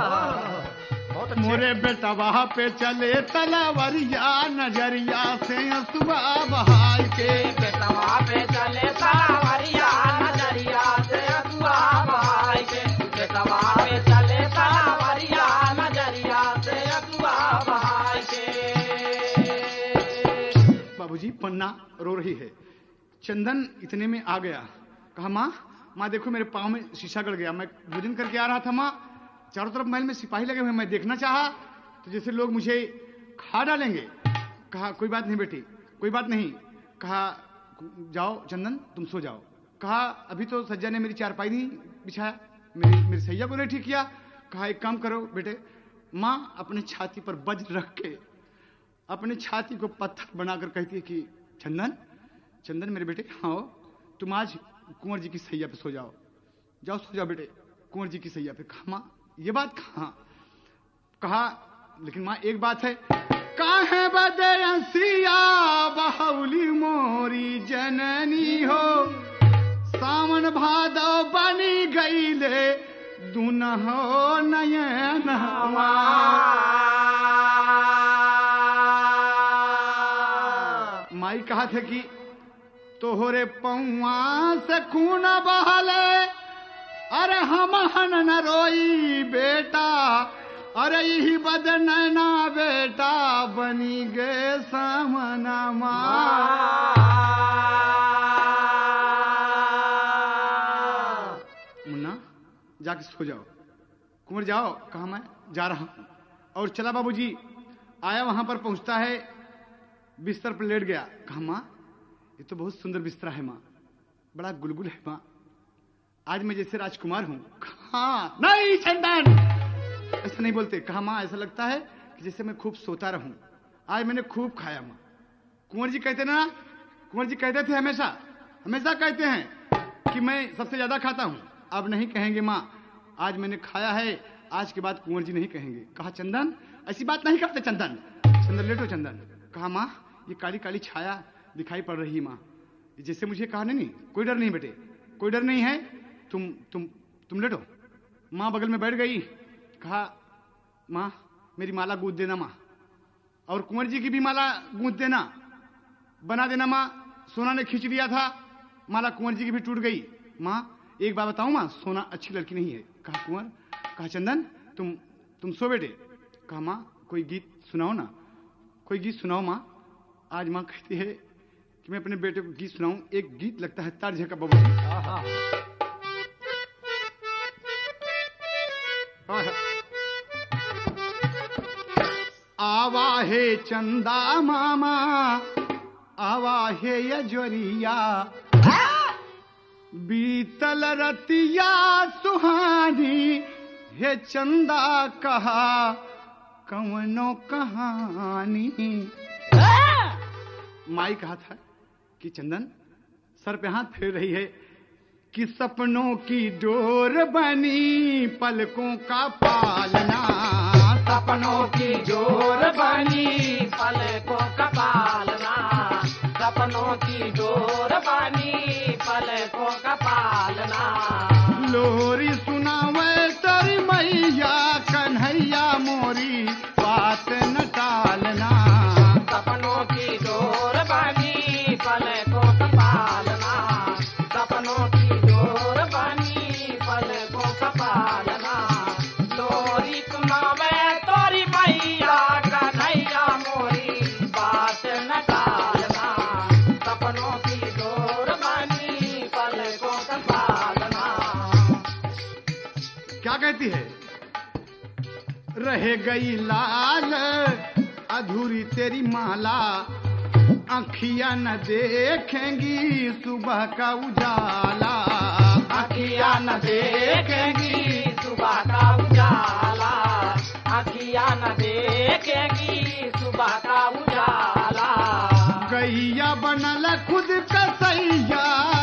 मोरे बेटवा पे चले तलवरिया नजरिया से हसुआ बहाई के। बेटवा पे चले तलवरिया नजरिया से हसुआ बहाई के। बेटवा पे चले तलवरिया नजरिया से हसुआ बहाई के। बाबूजी पन्ना रो रही है। चंदन इतने में आ गया। कहा माँ माँ देखो मेरे पाँव में शीशा गड़ गया, मैं भोजन करके आ रहा था माँ, चारों तरफ महल में सिपाही लगे हुए, मैं देखना चाहा तो जैसे लोग मुझे खा डालेंगे। कहा कोई बात नहीं बेटी, कोई बात नहीं। कहा जाओ चंदन तुम सो जाओ। कहा अभी तो सज्जा ने मेरी चारपाई नहीं बिछाया, मेरी मेरी सैया को नहीं ठीक किया। कहा एक काम करो बेटे, माँ अपने छाती पर वज्र रख के अपने छाती को पत्थर बनाकर कहती है कि चंदन चंदन मेरे बेटे हाँ तुम आज कुंवर जी की सैया पे सो जाओ, जाओ सो जाओ बेटे कुंवर जी की सैया पे। कहा माँ ये बात कहाँ? कहा लेकिन माँ एक बात है। काहे बदे अंसिया बहुली मोरी जननी हो, सावन भादव बनी गईले दुनहो नयन माई कहा थे कि तोहरे पौआ से खून बहले, अरे हम हन न रोई बेटा अरे यही बदनैना बेटा बनी गए सामना माँ। मुन्ना जाके सो जाओ। कुंवर जाओ। कहा मैं जा रहा हूं। और चला बाबूजी। आया वहां पर पहुंचता है, बिस्तर पर लेट गया। कहा माँ ये तो बहुत सुंदर बिस्तरा है माँ, बड़ा गुलगुल है माँ, आज मैं जैसे राजकुमार हूं। हाँ नहीं चंदन ऐसा नहीं बोलते। कहा माँ ऐसा लगता है कि जैसे मैं खूब सोता रहूं, आज मैंने खूब खाया माँ। कुंवर जी कहते ना, कुंवर जी कहते थे हमेशा हमेशा कहते हैं कि मैं सबसे ज्यादा खाता हूं। अब नहीं कहेंगे माँ, आज मैंने खाया है, आज के बाद कुंवर जी नहीं कहेंगे। कहा चंदन ऐसी बात नहीं करते चंदन। चंदन लेटो चंदन। कहा माँ ये काली काली छाया दिखाई पड़ रही है माँ, जैसे मुझे कहा नहीं, नहीं कोई डर नहीं बेटे, कोई डर नहीं है, तुम तुम तुम लेटो। माँ बगल में बैठ गई। कहा माँ मेरी माला गूंथ देना माँ, और कुंवर जी की भी माला गूंथ देना, बना देना माँ। सोना ने खींच लिया था माला, कुंवर जी की भी टूट गई। माँ एक बात बताऊं माँ, सोना अच्छी लड़की नहीं है। कहा कुंवर। कहा चंदन तुम तुम सो बेटे। कहा माँ कोई गीत सुनाओ ना, कोई गीत सुनाओ माँ। आज माँ कहती है कि मैं अपने बेटे को गीत सुनाऊं। एक गीत लगता है तर्ज है का बाबू। आवा है चंदा मामा, आवा है यजोरिया, बीतल रतिया सुहानी, हे चंदा कहा कवनो कहानी। माई कहा था कि चंदन सर पे हाथ फेर रही है कि सपनों की डोर बनी पलकों का पालना, सपनों की डोर बनी पलकों का पालना, सपनों की डोर बनी पलकों का पालना। लोरी सुनावे तेरी मैया कन्हैया मोरी बात न टालना, सपनों की डोर बनी पलकों का पालना, सपनों की डोर बनी पलकों का पालना। लोरी सुनावे तोरी मैया कन्हैया मोरी बात न टालना, सपनों की डोर बनी पलकों का पालना। क्या कहती है? रह गई लाल अधूरी तेरी माला, आँखियां न देखेंगी सुबह का उजाला, आँखियां न देखेंगी सुबह का उजाला, आँखियां न देखेंगी सुबह का उजाला। गैया बनल खुद कसैया,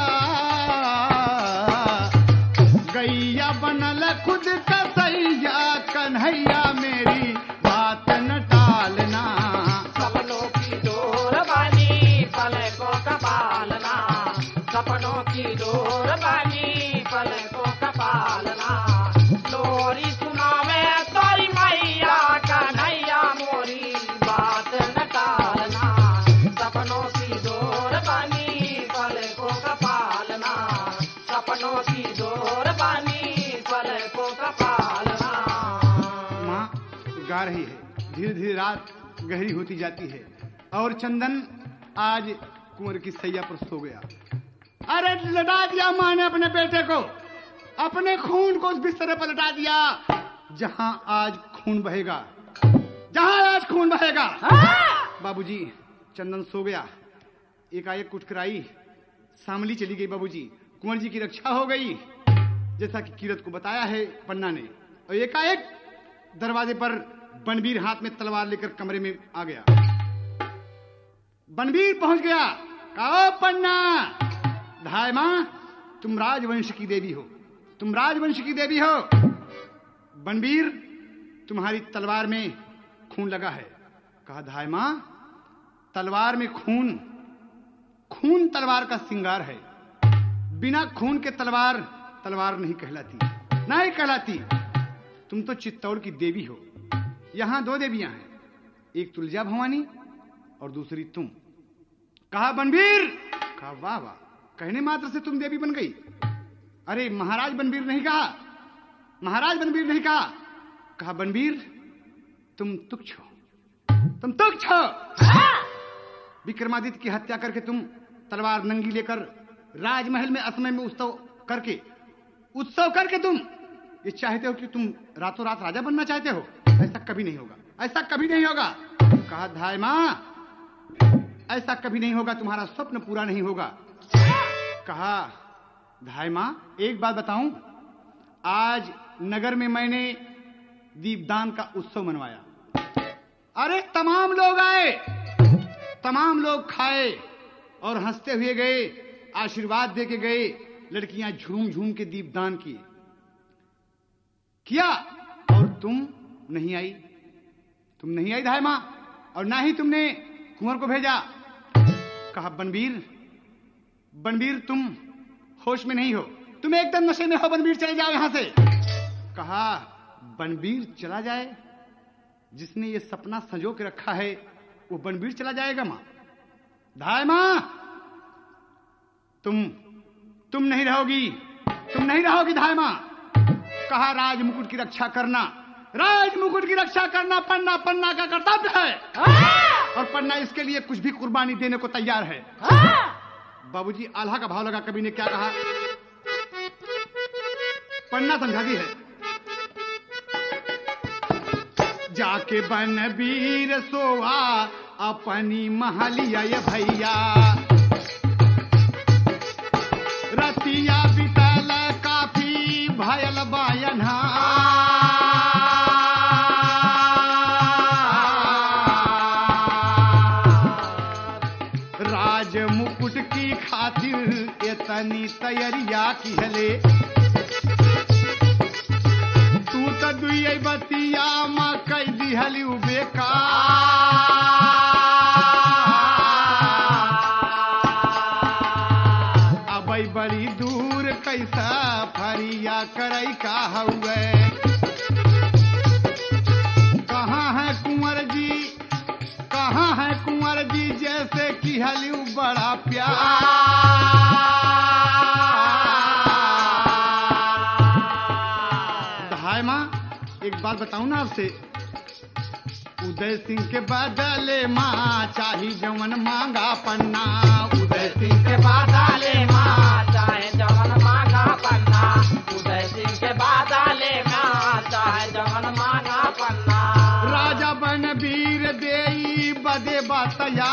गैया बनल खुद कसैया, कन्हैया मेरी बात न टालना, सपनों की डोर बनी पलकों का पालना, सपनों की डोर बनी पलकों का पालना। लोरी सुनावे तोरी मैया कन्हैया मोरी बात न टालना, सपनों की डोर बनी पलकों का पालना, सपनों की डोर बनी पलकों का पालना। माँ गा रही है। धीरे धीरे रात गहरी होती जाती है और चंदन आज कुंवर की सैया पर सो गया। अरे लटा दिया माँ ने अपने बेटे को, अपने खून को उस बिस्तर पर लटा दिया जहां आज खून बहेगा, जहां आज खून बहेगा। बाबूजी चंदन सो गया। एकाएक उठ कर आई, सामली चली गई बाबूजी। कुंवर जी की रक्षा हो गई जैसा कि कीरत को बताया है पन्ना ने। और एकाएक दरवाजे पर बनवीर हाथ में तलवार लेकर कमरे में आ गया। बनवीर पहुंच गया। कहा पन्ना, धाय मां तुम राजवंश की देवी हो, तुम राजवंश की देवी हो। बनवीर तुम्हारी तलवार में खून लगा है। कहा धाय मां तलवार में खून, खून तलवार का श्रृंगार है, बिना खून के तलवार तलवार नहीं कहलाती, नहीं कहलाती। तुम तो चित्तौड़ की देवी हो। यहां दो देवियां हैं, एक तुलजा भवानी और दूसरी तुम। कहा बनवीर। कहा वाह वाह, कहने मात्र से तुम देवी बन गई। अरे महाराज बनवीर नहीं कहा, महाराज बनवीर नहीं कहा। कहा बनवीर तुम तुच्छ हो, तुम तुच्छ हो। विक्रमादित्य की हत्या करके तुम तलवार नंगी लेकर राजमहल में असमय में उत्सव करके उत्सव करके तुम ये चाहते हो कि तुम रातों रात राजा बनना चाहते हो। ऐसा कभी नहीं होगा, ऐसा कभी नहीं होगा। कहा धाय मां ऐसा कभी नहीं होगा, तुम्हारा स्वप्न पूरा नहीं होगा। कहा धाय मां एक बात बताऊं, आज नगर में मैंने दीपदान का उत्सव मनवाया। अरे तमाम लोग आए, तमाम लोग खाए और हंसते हुए गए, आशीर्वाद दे के गए। लड़कियां झूम झूम के दीपदान किए किया और तुम नहीं आई, तुम नहीं आई धाय मां, और ना ही तुमने कुंवर को भेजा। कहा बनवीर, बनवीर तुम होश में नहीं हो, तुम एकदम नशे में हो, बनवीर चले जाओ यहां से। कहा बनवीर चला जाए, जिसने ये सपना संजो के रखा है वो बनवीर चला जाएगा मां? धाय मां तुम तुम नहीं रहोगी, तुम नहीं रहोगी धाय मां। कहा राज मुकुट की रक्षा करना, राज मुकुट की रक्षा करना पन्ना पन्ना का कर्तव्य है, और पन्ना इसके लिए कुछ भी कुर्बानी देने को तैयार है। बाबूजी आल्हा का भाव लगा, कवि ने क्या कहा, पन्ना समझा दी है। जाके बन वीर सोआ अपनी महलिया ये भैया, रतिया बितल काफी भयल बायना। राज मुकुट की खातिर इतनी तैयारिया की हले, तू तो दुई बतिया मां कई दिहली बेकार। बड़ी दूर कैसा फरिया करई का हुए, कहाँ है कुंवर जी, कहाँ है कुंवर जी, जैसे कि हलियू बड़ा प्यार। धाय मां एक बात बताऊं ना आपसे, उदय सिंह के बदले मां चाही जवन मांगा पन्ना। उदय सिंह के बदले मां चाहे जवन मांगा पन्ना, उदय सिंह के बदले मां चाहे जवन मांगा पन्ना। राजा बन वीर देई बदे बतया,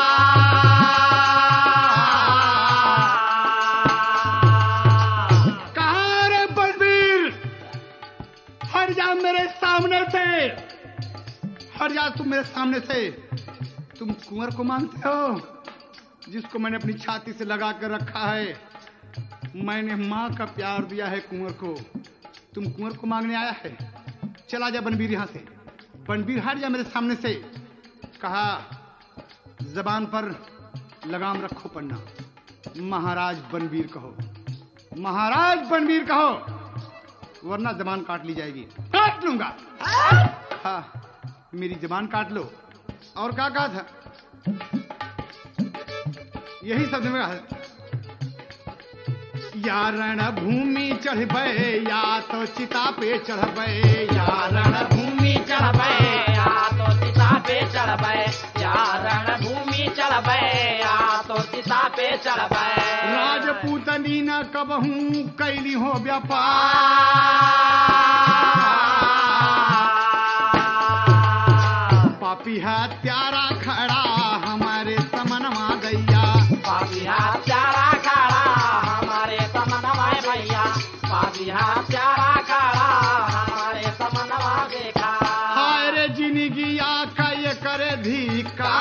कहाँ रे बलबीर, हट जा मेरे सामने से, हट जा तुम मेरे सामने से। तुम कुंवर को मांगते हो, जिसको मैंने अपनी छाती से लगा कर रखा है। मैंने माँ का प्यार दिया है कुंवर को, तुम कुंवर को मांगने आया है। चला जा बनवीर यहां से, बनवीर हट जा मेरे सामने से। कहा जबान पर लगाम रखो पन्ना, महाराज बनवीर कहो, महाराज बनवीर कहो, वरना जबान काट ली जाएगी। काट लूंगा। हाँ मेरी जबान काट लो। और क्या कहा था, यही शब्द में कहा, या रण भूमि चढ़बे या तो चिता पे चढ़बे, या रण भूमि चढ़बे या तो चिता पे चढ़बे, या रण भूमि चढ़बे या तो चिता पे चढ़बे। राजपूतनी न कबहू कैली हो व्यापार, पापी हत्यारा खड़ा हमारे समनमा गैया, पापी हत्यारा खड़ा हमारे समनमा भैया, पापी हत्यारा खड़ा हमारे समनमा देखा। हाय रे जिंदगी आका ये करे धिक्कार,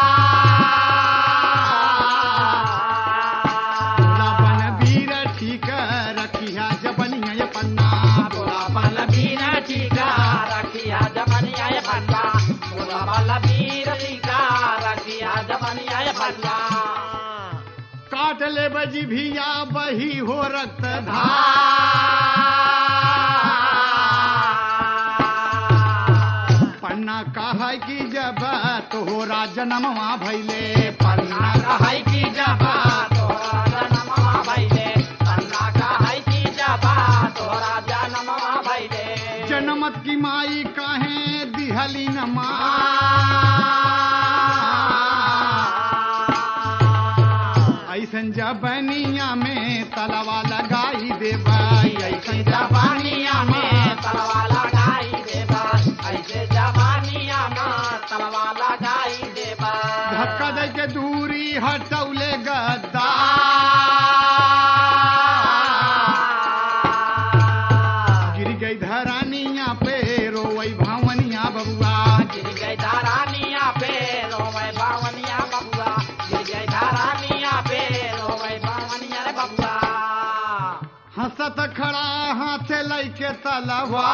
बनवीर ठीक रखिया जबनिया ये पन्ना, बोला बनवीर ठीक रखिया जबनिया ये पन्ना, बोला बनवीर ठीक रखिया जबनिया ये पन्ना। काट ले बजी भिया बही हो रक्त धार, पन्ना कहा कि जब तोहरा जन्मवा भैले, पन्ना कहा कि जब तोहरा जन्मवा भैले, पन्ना कहा कि जब तोहरा जन्मवा भैले। जनमत की माई काहे दिहली दीन माँ ऐसन जबनिया में तलवा लगाई देबा ऐसन जवानिया में तलवा लगाई देबा ऐसे जवानिया में तलवा लगाई देबा धक्का दे के दूरी हटौले गद्दा गिर गई धरानिया पे रोवई भावनिया बबुआ गिर गई धरानिया पे रोवई भावनिया बबुआ गिर गई धरानिया पे रोवई भावनिया रे बबुआ हंसत खड़ा हाथ लैके तलवा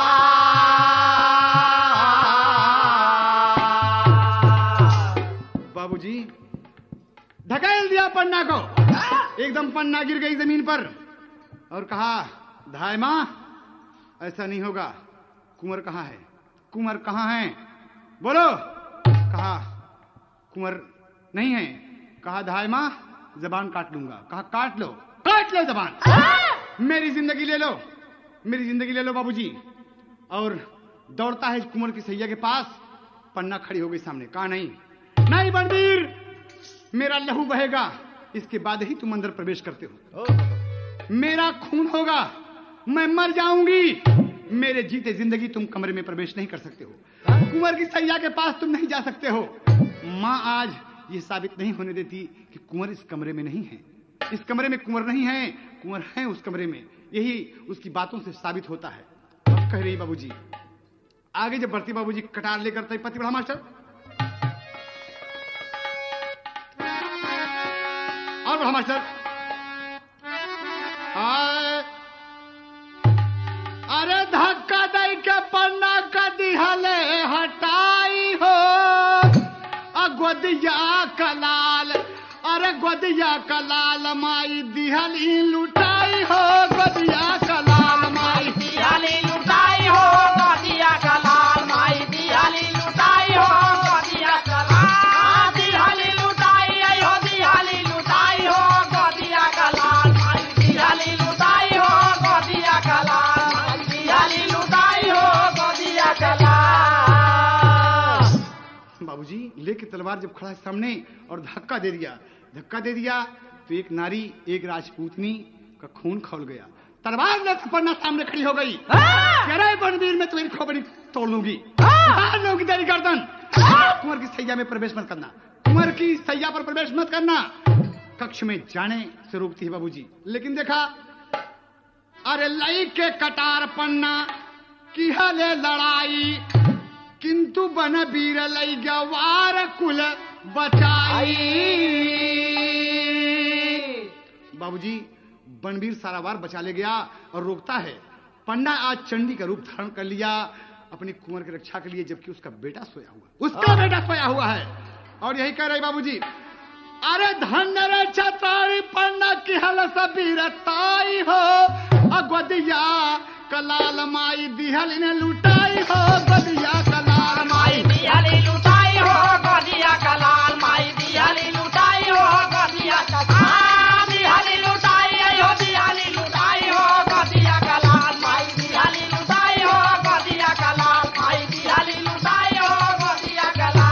बाबूजी ढकेल दिया पन्ना को एकदम पन्ना गिर गई जमीन पर और कहा धाय माँ ऐसा नहीं होगा कुंवर कहाँ है कुंवर कहाँ है बोलो कहा कुंवर नहीं है कहा धाय माँ जबान काट लूंगा कहा काट लो काट लो जबान मेरी जिंदगी ले लो मेरी जिंदगी ले लो बाबूजी और दौड़ता है कुंवर की सैया के पास पन्ना खड़ी हो गई सामने कहा नहीं नहीं बनवीर मेरा लहू बहेगा इसके बाद ही तुम अंदर प्रवेश करते हो मेरा खून होगा मैं मर जाऊंगी मेरे जीते जिंदगी तुम कमरे में प्रवेश नहीं कर सकते हो कुंवर की सैया के पास तुम नहीं जा सकते हो माँ आज ये साबित नहीं होने देती कि कुंवर इस कमरे में नहीं है इस कमरे में कुंवर नहीं है कुंवर है उस कमरे में यही उसकी बातों से साबित होता है अब कह रही बाबूजी आगे जब बढ़ती बाबूजी कटार लेकर पति बढ़ा मास्टर और बढ़ा मास्टर अरे धक्का दे के पन्ना का दिहले हटाई हो गोदिया कलाल अरे गोदिया कलाल माई दिहली लुटाई हो गोदिया कलाल माई दिहली लुटाई हो गोदिया कलाल माई दिहली लुटाई हो गोदिया कलाल दिहली लुटाई हो दिहली लुटाई हो गोदिया कलाल माई दिहली लुटाई हो गोदिया कलाल माई दिहली लुटाई हो गोदिया कलाल बाबूजी लेके तलवार जब खड़ा है सामने और धक्का दे दिया धक्का दे दिया तो एक नारी एक राजपूतनी का खून खौल गया तलवार लेकर पन्ना सामने खड़ी हो गई अरे बनवीर में तुम्हारी खोपड़ी तोड़ लूंगी लूंगी तेरी गर्दन कुंवर की सैया में प्रवेश मत करना कुंवर की सैया पर प्रवेश मत करना कक्ष में जाने से रोकती है बाबूजी लेकिन देखा अरे लई के कटार पन्ना की हले लड़ाई किंतु बन वीर लई गवार कुल बचाई बाबूजी बनवीर सारा वार बचा ले गया और रोकता है पन्ना आज चंडी का रूप धारण कर लिया अपनी कुंवर की रक्षा के लिए जबकि उसका बेटा सोया हुआ उसका बेटा सोया हुआ है और यही कह रहे बाबूजी अरे धन रे छतारी पन्ना की हल सबीरताई हो अगोदिया कलाल माई दिहल ने लुटाई हो गोदिया कलाल माई दिहली लुटाई हो गोदिया कलाल माई दिहली लुटाई हो गोदिया कलाल दिहली लुटाई हो दिहली लुटाई हो गोदिया कलाल माई दिहली लुटाई हो गोदिया कलाल माई दिहली लुटाई हो गोदिया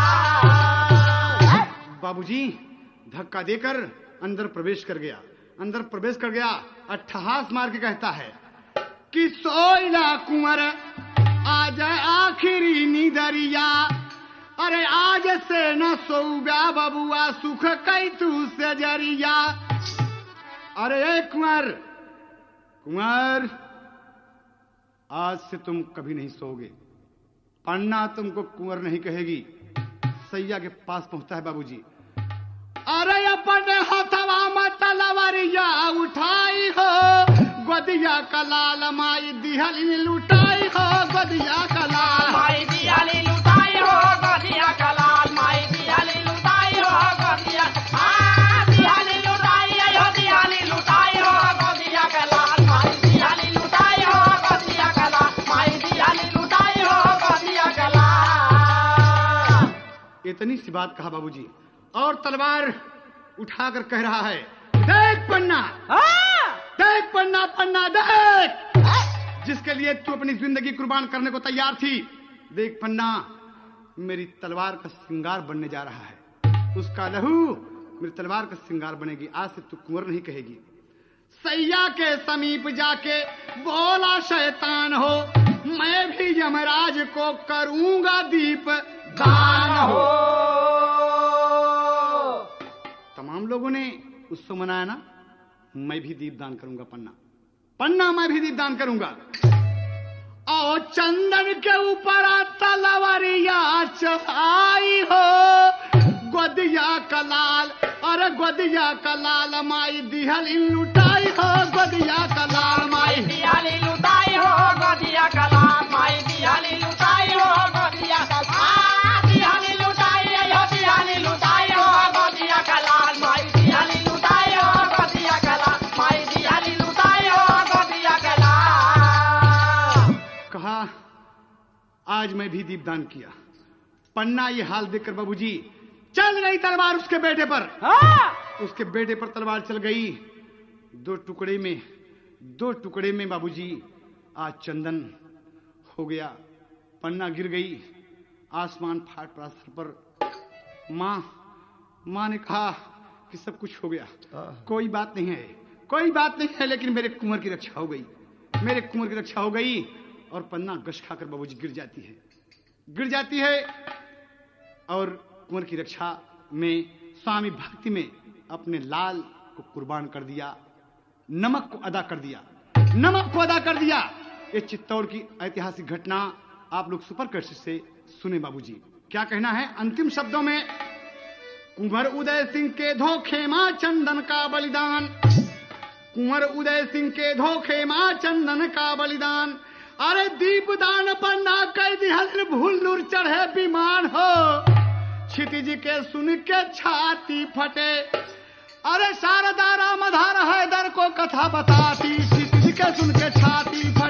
कलाल बाबूजी धक्का देकर अंदर प्रवेश कर गया अंदर प्रवेश कर गया अट्ठहास मार के कहता है कि सोइला कुंवर आज आखिरी निदरिया अरे आज से न सोगा बबुआ सुख कई तू से जरिया अरे ए कुंवर कुंवर आज से तुम कभी नहीं सोओगे पन्ना तुमको कुंवर नहीं कहेगी सैया के पास पहुंचता है बाबूजी अरे अपने हथवा में तलवारिया उठाई हो गोदिया कलाल माई दिहली लुटाई हो गोदिया कलाल माई दिहली लुटाई हो गोदिया कलाल माई दिहली लुटाई हो गोदिया आ दिहली लुटाई हो दिहली लुटाई हो गोदिया कलाल माई दिहली लुटाई हो गोदिया कलाल माई दिहली लुटाई हो गोदिया कलाल इतनी सी बात कहा बाबूजी और तलवार उठाकर कह रहा है देख पन्ना देख पन्ना पन्ना देख जिसके लिए तू अपनी जिंदगी कुर्बान करने को तैयार थी देख पन्ना मेरी तलवार का श्रृंगार बनने जा रहा है, उसका लहू मेरी तलवार का श्रृंगार बनेगी, आज से तू कुंवर नहीं कहेगी। सैया के समीप जाके बोला शैतान हो, मैं भी यमराज को करूंगा दीप दान हो। तमाम लोगों ने उत्सव मनाया ना, मैं भी दीप दान करूंगा पन्ना, पन्ना मैं भी दीप दान करूंगा। और चंदन के ऊपर तलवारिया चढ़ाई हो, गोदिया का लाल, अरे गोदिया का लाल माई दिहली लुटाई हो, गोदिया का लाल माई दिहली लुटाई हो, गोदिया का लाल माई दिहली लुटाई हो, गोदिया का लाल दिहली लुटाई हो, दिहली लुटाई हो, गोदिया का लाल माई दिहली लुटाई हो, गोदिया का लाल माई दिहली लुटाई हो, गोदिया का लाल। कहा आज मैं भी दीपदान किया। पन्ना ये हाल देखकर बाबूजी चल गई तलवार उसके बेटे पर, उसके बेटे पर तलवार चल गई। दो टुकड़े में दो टुकड़े में बाबूजी आज चंदन हो गया, पन्ना गिर गई, आसमान फाट पड़ा सर पर। माँ माँ ने कहा कि सब कुछ हो गया, कोई बात नहीं है, कोई बात नहीं है, लेकिन मेरे कुंवर की रक्षा हो गई, मेरे कुंवर की रक्षा हो गई। और पन्ना गश खाकर बाबूजी गिर जाती है, गिर जाती है और कुंवर की रक्षा में स्वामी भक्ति में अपने लाल को कुर्बान कर दिया, नमक को अदा कर दिया, नमक को अदा कर दिया। ये चित्तौड़ की ऐतिहासिक घटना आप लोग सुपर कैसेट से सुने बाबूजी। क्या कहना है अंतिम शब्दों में, कुंवर उदय सिंह के धोखे मां चंदन का बलिदान, कुंवर उदय सिंह के धोखे मां चंदन का बलिदान। अरे दीपदान पन्ना कह दिहल भूलूर चढ़े विमान हो, क्षितिज के सुन के छाती फटे। अरे शारदा रामधार हैदर को कथा बताती, क्षितिज के सुन के छाती